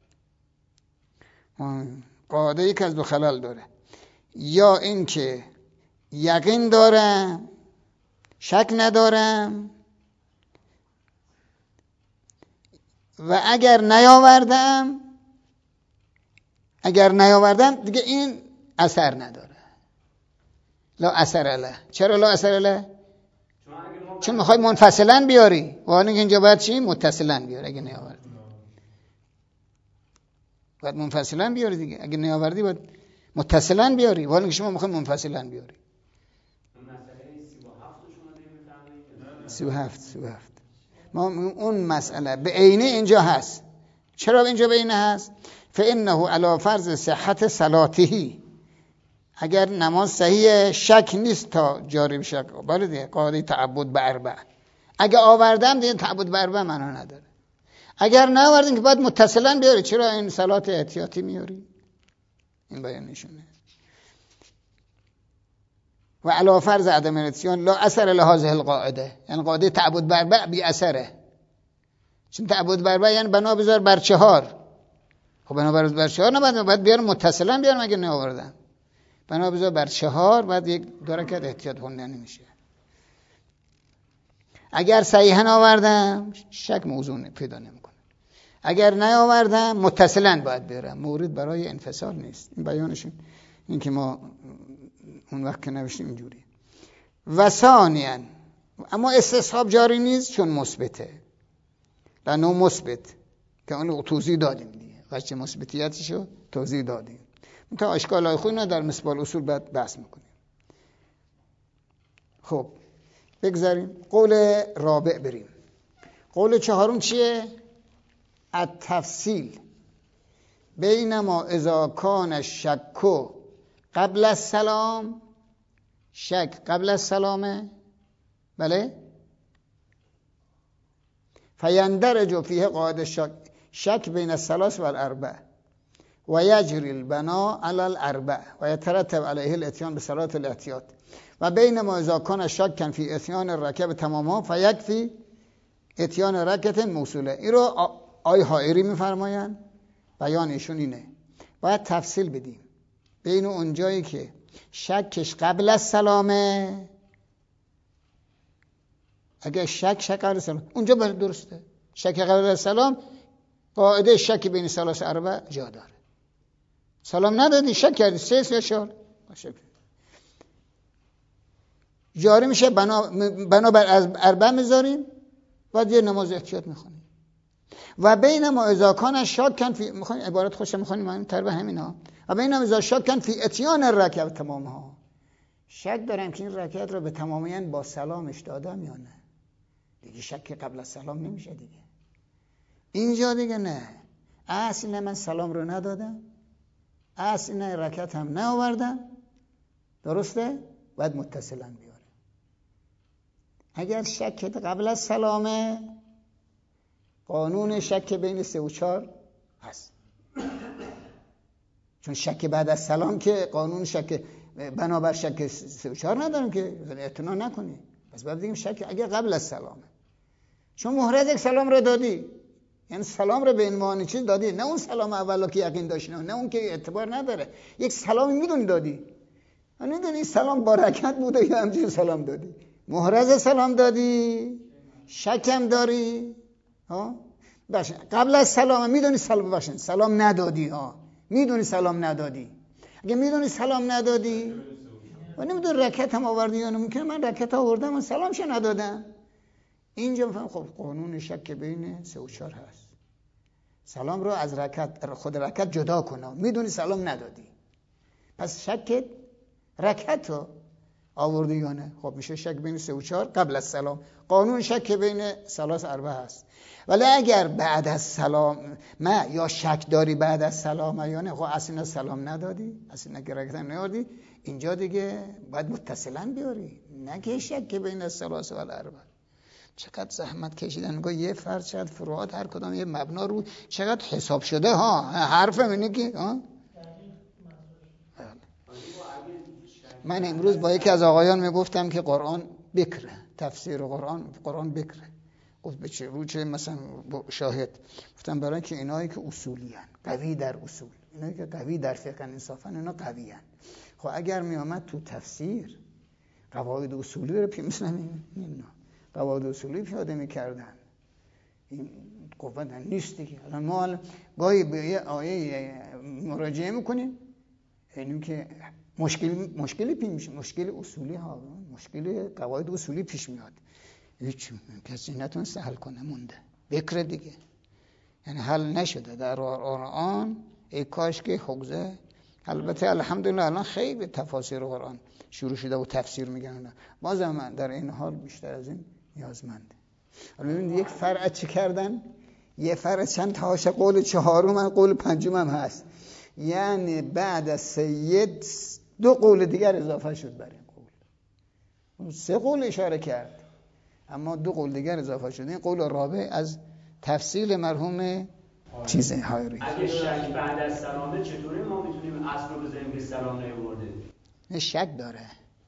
قاعده یکی از 2 خلل داره، یا اینکه یقین دارم شک ندارم، و اگر نیاوردم دیگه این اثر نداره. لا اثر له. چرا لا اثر له؟ چون میخوای منفصلا بیاری، و حالا اینجا باید چی؟ متصلا بیاری. اگه نیاوردی باید منفصلا بیاری دیگه، اگه نیاوردی باید متصلا بیاری، و حالا شما میخوای منفصلا بیاری. 37 ما اون مسئله به عینه اینجا هست. چرا اینجا به عینه هست؟ فانه علی فرض صحت صلاته، اگر نماز صحیح شک نیست تا جاری بشه. بله دیگه قاعده تعبد به اربع، اگه آوردم دیگه تعبد به اربع معنا نداره. اگر نآوردین که باید متصلا بیاری. چرا این صلات احتیاطی میاری؟ این بیانشونه. و علی فرض عدم الاتیان لا اثر لهذه القاعده، یعنی قاعده تعبد به اربع بی اثره. چون تعبد به اربع یعنی بنا بذار بر 4. خب بنا بر 4 نه، باید بیارم متصلا بیارم. اگه نیاوردم بنا بذار بر 4، بعد یک 2 رکعت احتیاط خوندن میشه. اگر صحیحا آوردم شک موضوع پیدا نمیکنه، اگر نیاوردم متصلا باید بیارم. مورد برای انفصال نیست. این بیانشون این که ما اون وقت که نوشتیم اینجوری. و ثانیاً اما استصحاب جاری نیست چون مثبته، لانه مثبت که اون توضیح دادیم دیگه، وجه مثبتیتشو توضیح دادیم. تا اشکالای خوبی در مثبال اصول بعد بحث میکنیم. خب بگذاریم قول رابع بریم. قول چهارم چیه؟ التفصیل بینما اذا کان الشک قبل السلام، شک قبل السلامه، بله، فیندرج فیه قاعده شک بین الثلاث والاربع و یجری البنا علی الاربع و یترتب علیه الاتیان بصلاة الاحتیاط و بینما اذا کان شکا فی اتیان الرکب تماما فیکفی اتیان رکعت موصوله. این رو آی حائری میفرمایند، بیان ایشون اینه. باید تفصیل بدیم بین اون جایی که شکش قبل از سلامه، اگه شک قبل از سلام اونجا درسته، شک قبل از سلام قاعده شک بین ثلاث اربع جا داره. سلام ندادی شک کردی 3 یا 4 جاری میشه، بنابر از اربع میذاریم بعد یه نماز احتیاط میخونیم. و بین ما اذا کان شاکن فی، میخواین عبارت خوشم میخونیم من تر به همین ها، و بین ما اذا شاکن فی اتیان الرکعه تمامها، شک دارم که این رکعت رو به تمامیت با سلامش دادم یا نه. دیگه شک قبل از سلام نمیشه دیگه. اینجا دیگه نه، اصلا من سلام رو ندادم، اصلا رکعت هم نیاوردم، درسته؟ باید متصلا بیاره. اگر شک قبل از سلامه، قانون شک بین 3 و 4 هست، چون شک بعد از سلام که قانون شک بنابر شک 3 و 4 ندارم که اعتنا نکنی. پس باید بگیم شک اگر قبل از سلامه، چون محرز یک سلام رو دادی، یعنی سلام رو به عنوان چیز دادی، نه اون سلام اولا که یقین داشتی، نه اون که اعتبار نداره، یک سلامی میدونی دادی، میدونی سلام با رکعت بوده یا همچین سلام دادی، محرز سلام دادی، شکم داری ها. باشه قبل از سلام میدونی سلام، باشه سلام ندادی ها، میدونی سلام ندادی. اگه میدونی سلام ندادی و نمیدونی رکعت هم آوردی یا ممکنه من رکعت آوردم و سلامش ندادم، اینجا میفهم خب قانون شک بین 3 و 4 هست. سلام رو از رکعت، خود رکعت جدا کن، میدونی سلام ندادی، پس شک رکعت رو آوردی یا نه، خب میشه شک بین 3 و 4 قبل از سلام. قانون شک بین ثلاث اربع هست. ولی اگر بعد از سلام ما یا شک داری بعد از سلام یا نه، خب اصلا سلام ندادی، اصلا که رکعت هم نیاوردی، اینجا دیگه باید متصلا بیاری، نه که شک بین ثلاث و الاربع. چقدر زحمت کشیدن، نگاه یه فرض چقدر فروعات هر کدام یه مبنا رو چقدر حساب شده ها، حرفم اینه که ها. من امروز با یکی از آقایان میگفتم که قرآن بکره، تفسیر قرآن بکره. گفت به چه رو چه مثلا شاهد؟ گفتم برای که اینایی که اصولی هن، قوی در اصول، اینایی که قوی در فقه انصافا اینا قوی هن. خب اگر می آمد تو تفسیر قواعد اصولی رو مثلا این قواعد اصولی پیاده میکردن، این قوت نیست دیگه. الان ما گاهی به یه آیه مراجعه میکنیم، یعنی که مشکلی پیش میشه، مشکل اصولی ها، مشکل قواعد اصولی پیش میاد، هیچ کسی نتونسته حل کنه، مونده بکره دیگه، یعنی حل نشده در قرآن. ای کاش که حوزه، البته الحمدلله الان خیلی تفاسیر قرآن شروع شده و تفسیر میگن، بازم من در این حال بیشتر از این نیازمنده. الان یک فرع چی کردن؟ یه فرع چند تاش قول چهارم من قول پنجم هم هست، یعنی بعد از سید 2 قول دیگر اضافه شد بر این قول. 3 قول اشاره کرد اما 2 قول دیگر اضافه شد. این قول رابع از تفصیل مرحوم چیزه حائری. اگه شک بعد از سلامه چطوره ما میتونیم اصل رو بزنیم که سلام نیورده؟ شک داره.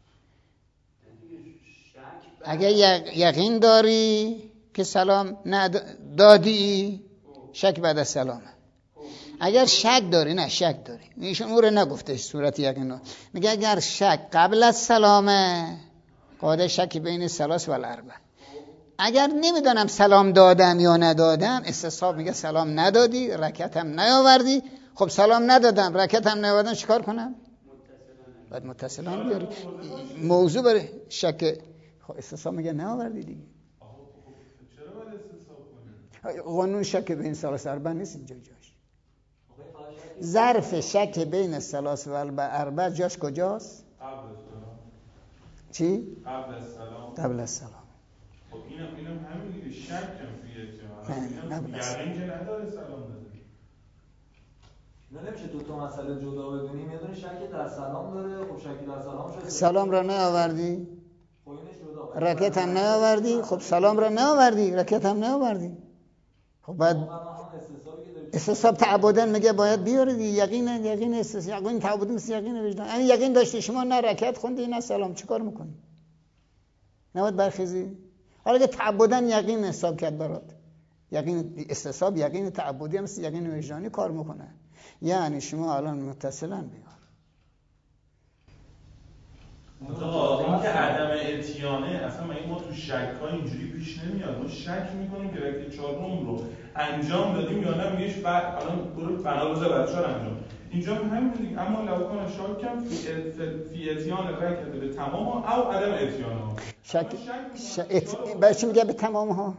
اگه یقین داری که سلام ندادی، شک بعد از سلامه. اگر شک داری، نه شک داری، ایشون او رو نگفته صورت یقین، میگه اگر شک قبل از سلامه، قاعده شک بین ثلاث و الاربع. اگر نمیدونم سلام دادم یا ندادم، استصحاب میگه سلام ندادی، رکعت هم نیاوردی، خب سلام ندادم، رکعت هم نیاوردم، چیکار کنم؟ باید متصلا بیاری. موضوع برای شک خب استصحاب میگه نه آوردی دیگه. چرا باید استصحاب کنی؟ قانون شک بین ثلاث اربع نیست اینجا جاش. ظرف شک بین ثلاث و اربع جاش کجاست؟ قبل السلام. چی؟ قبل السلام. قبل السلام. خب اینم همین دیگه شک هم فیه یقین که نداره سلام داده. نه نمیشه دو تا مسئله جدا بدونیم. یه دونه شک در سلام داره. خب شک در سلام شد. سلام را نیاوردی؟ خب اینش جدا. رکعت هم نیاوردی؟ خب سلام را نیاوردی، رکعت هم نیاوردی. خب بعد استصحاب تعبدن میگه باید بیاری دیگه. یقین استصحاب، یقین تعبدن مثل یقین وجدان. یعنی یقین داشتی شما نه رکعت خوندی نه سلام، چیکار میکنی؟ نباید برخیزی؟ حالا که تعبدن یقین حساب کرد برات. یقین استصحاب یقین تعبدی هم مثل یقین وجدانی کار میکنه. یعنی شما الان متصلا بیار. این که عدم اتیانه اصلا ما تو شک ها اینجوری پیش نمیاد. ما شک میکنیم که رکعت 4 رو انجام دادیم یا نه. میگهش بعد الان برو بنا بذار بعد 4 انجام. اینجا هم همین دیگه. اما لو کان شاکم فی اتیان رکعت به تمام او عدم اتیان ها. برای چی میگه به تمام ها؟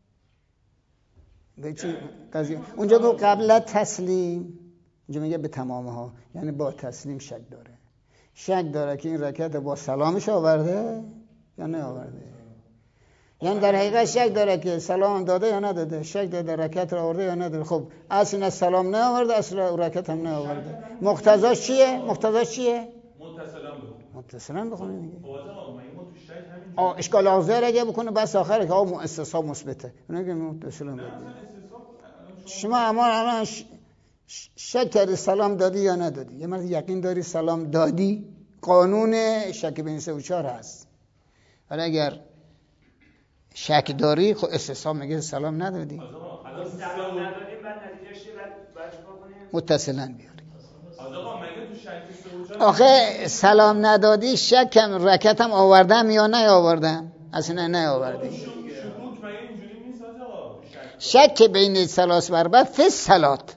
به چی قضیه؟ اونجا گفت قبل تسلیم، اینجا میگه به تمام ها، یعنی با تسلیم شک داره. شک داره که این رکعت با سلامش آورده یا نه آورده. یعنی در حقیقت شک داره که سلام داده یا نداده. شک داره رکعت را آورده یا نداده. خب اصل نه سلام نه آورده، اصل رکعت هم نه آورده. مقتضاش چیه؟ متصلا بخونه دیگه. اشکال آخر اگه بکنه بس آخره که استصحاب مثبته. اون که متصلا بگه. شما الان شک کردی سلام دادی یا ندادی. یه مرد یقین داری سلام دادی، قانون شک بین 3 و 4 هست. ولی اگر شک داری خب استصحاب میگه سلام ندادی. سلام ندادیم بعد نتیجهش چیه؟ بعد چیکار کنیم؟ متصلا بیاری. آقا مگه تو شک 3 و 4 آخه سلام ندادی شکم رکعتم آوردم یا نیاوردم؟ اصلا نیاوردی. شکوک مگه اینجوری نیست آقا؟ شک بین ثلاث و اربع فی صلات.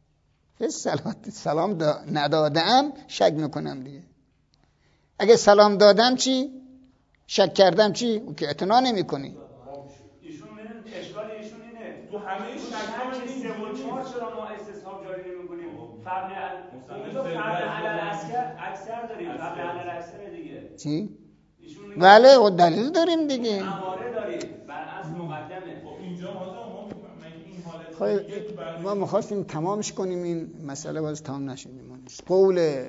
سلام ندادم شک میکنم دیگه. اگه سلام دادم چی؟ شک کردم چی؟ او که اعتنا نمیکنی. ایشون میگن اشکال ایشون اینه تو همه شک 3 و 4 چرا ما استصحاب جاری نمیکنیم؟ فبل علی اکثر داریم. فبل علی اکثر دیگه. چی؟ بله و دلیل داریم دیگه. اماره داریم بر اصل مقدمه. خب اینجا ما این حالت ما می‌خواستیم تمامش کنیم این مسئله، باز تمام نشدیم. قول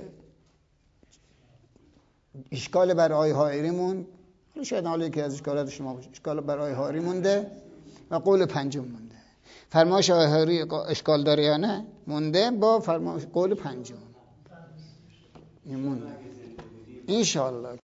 اشکال بر آیه حائریمون، شاید حالی که از اشکالات شما باشه، اشکال بر آیه حائری مونده و قول پنجم مونده. فرمایش آیه حائری اشکال داره یا نه مونده، با فرمایش قول پنجم این مونده ان شاء الله.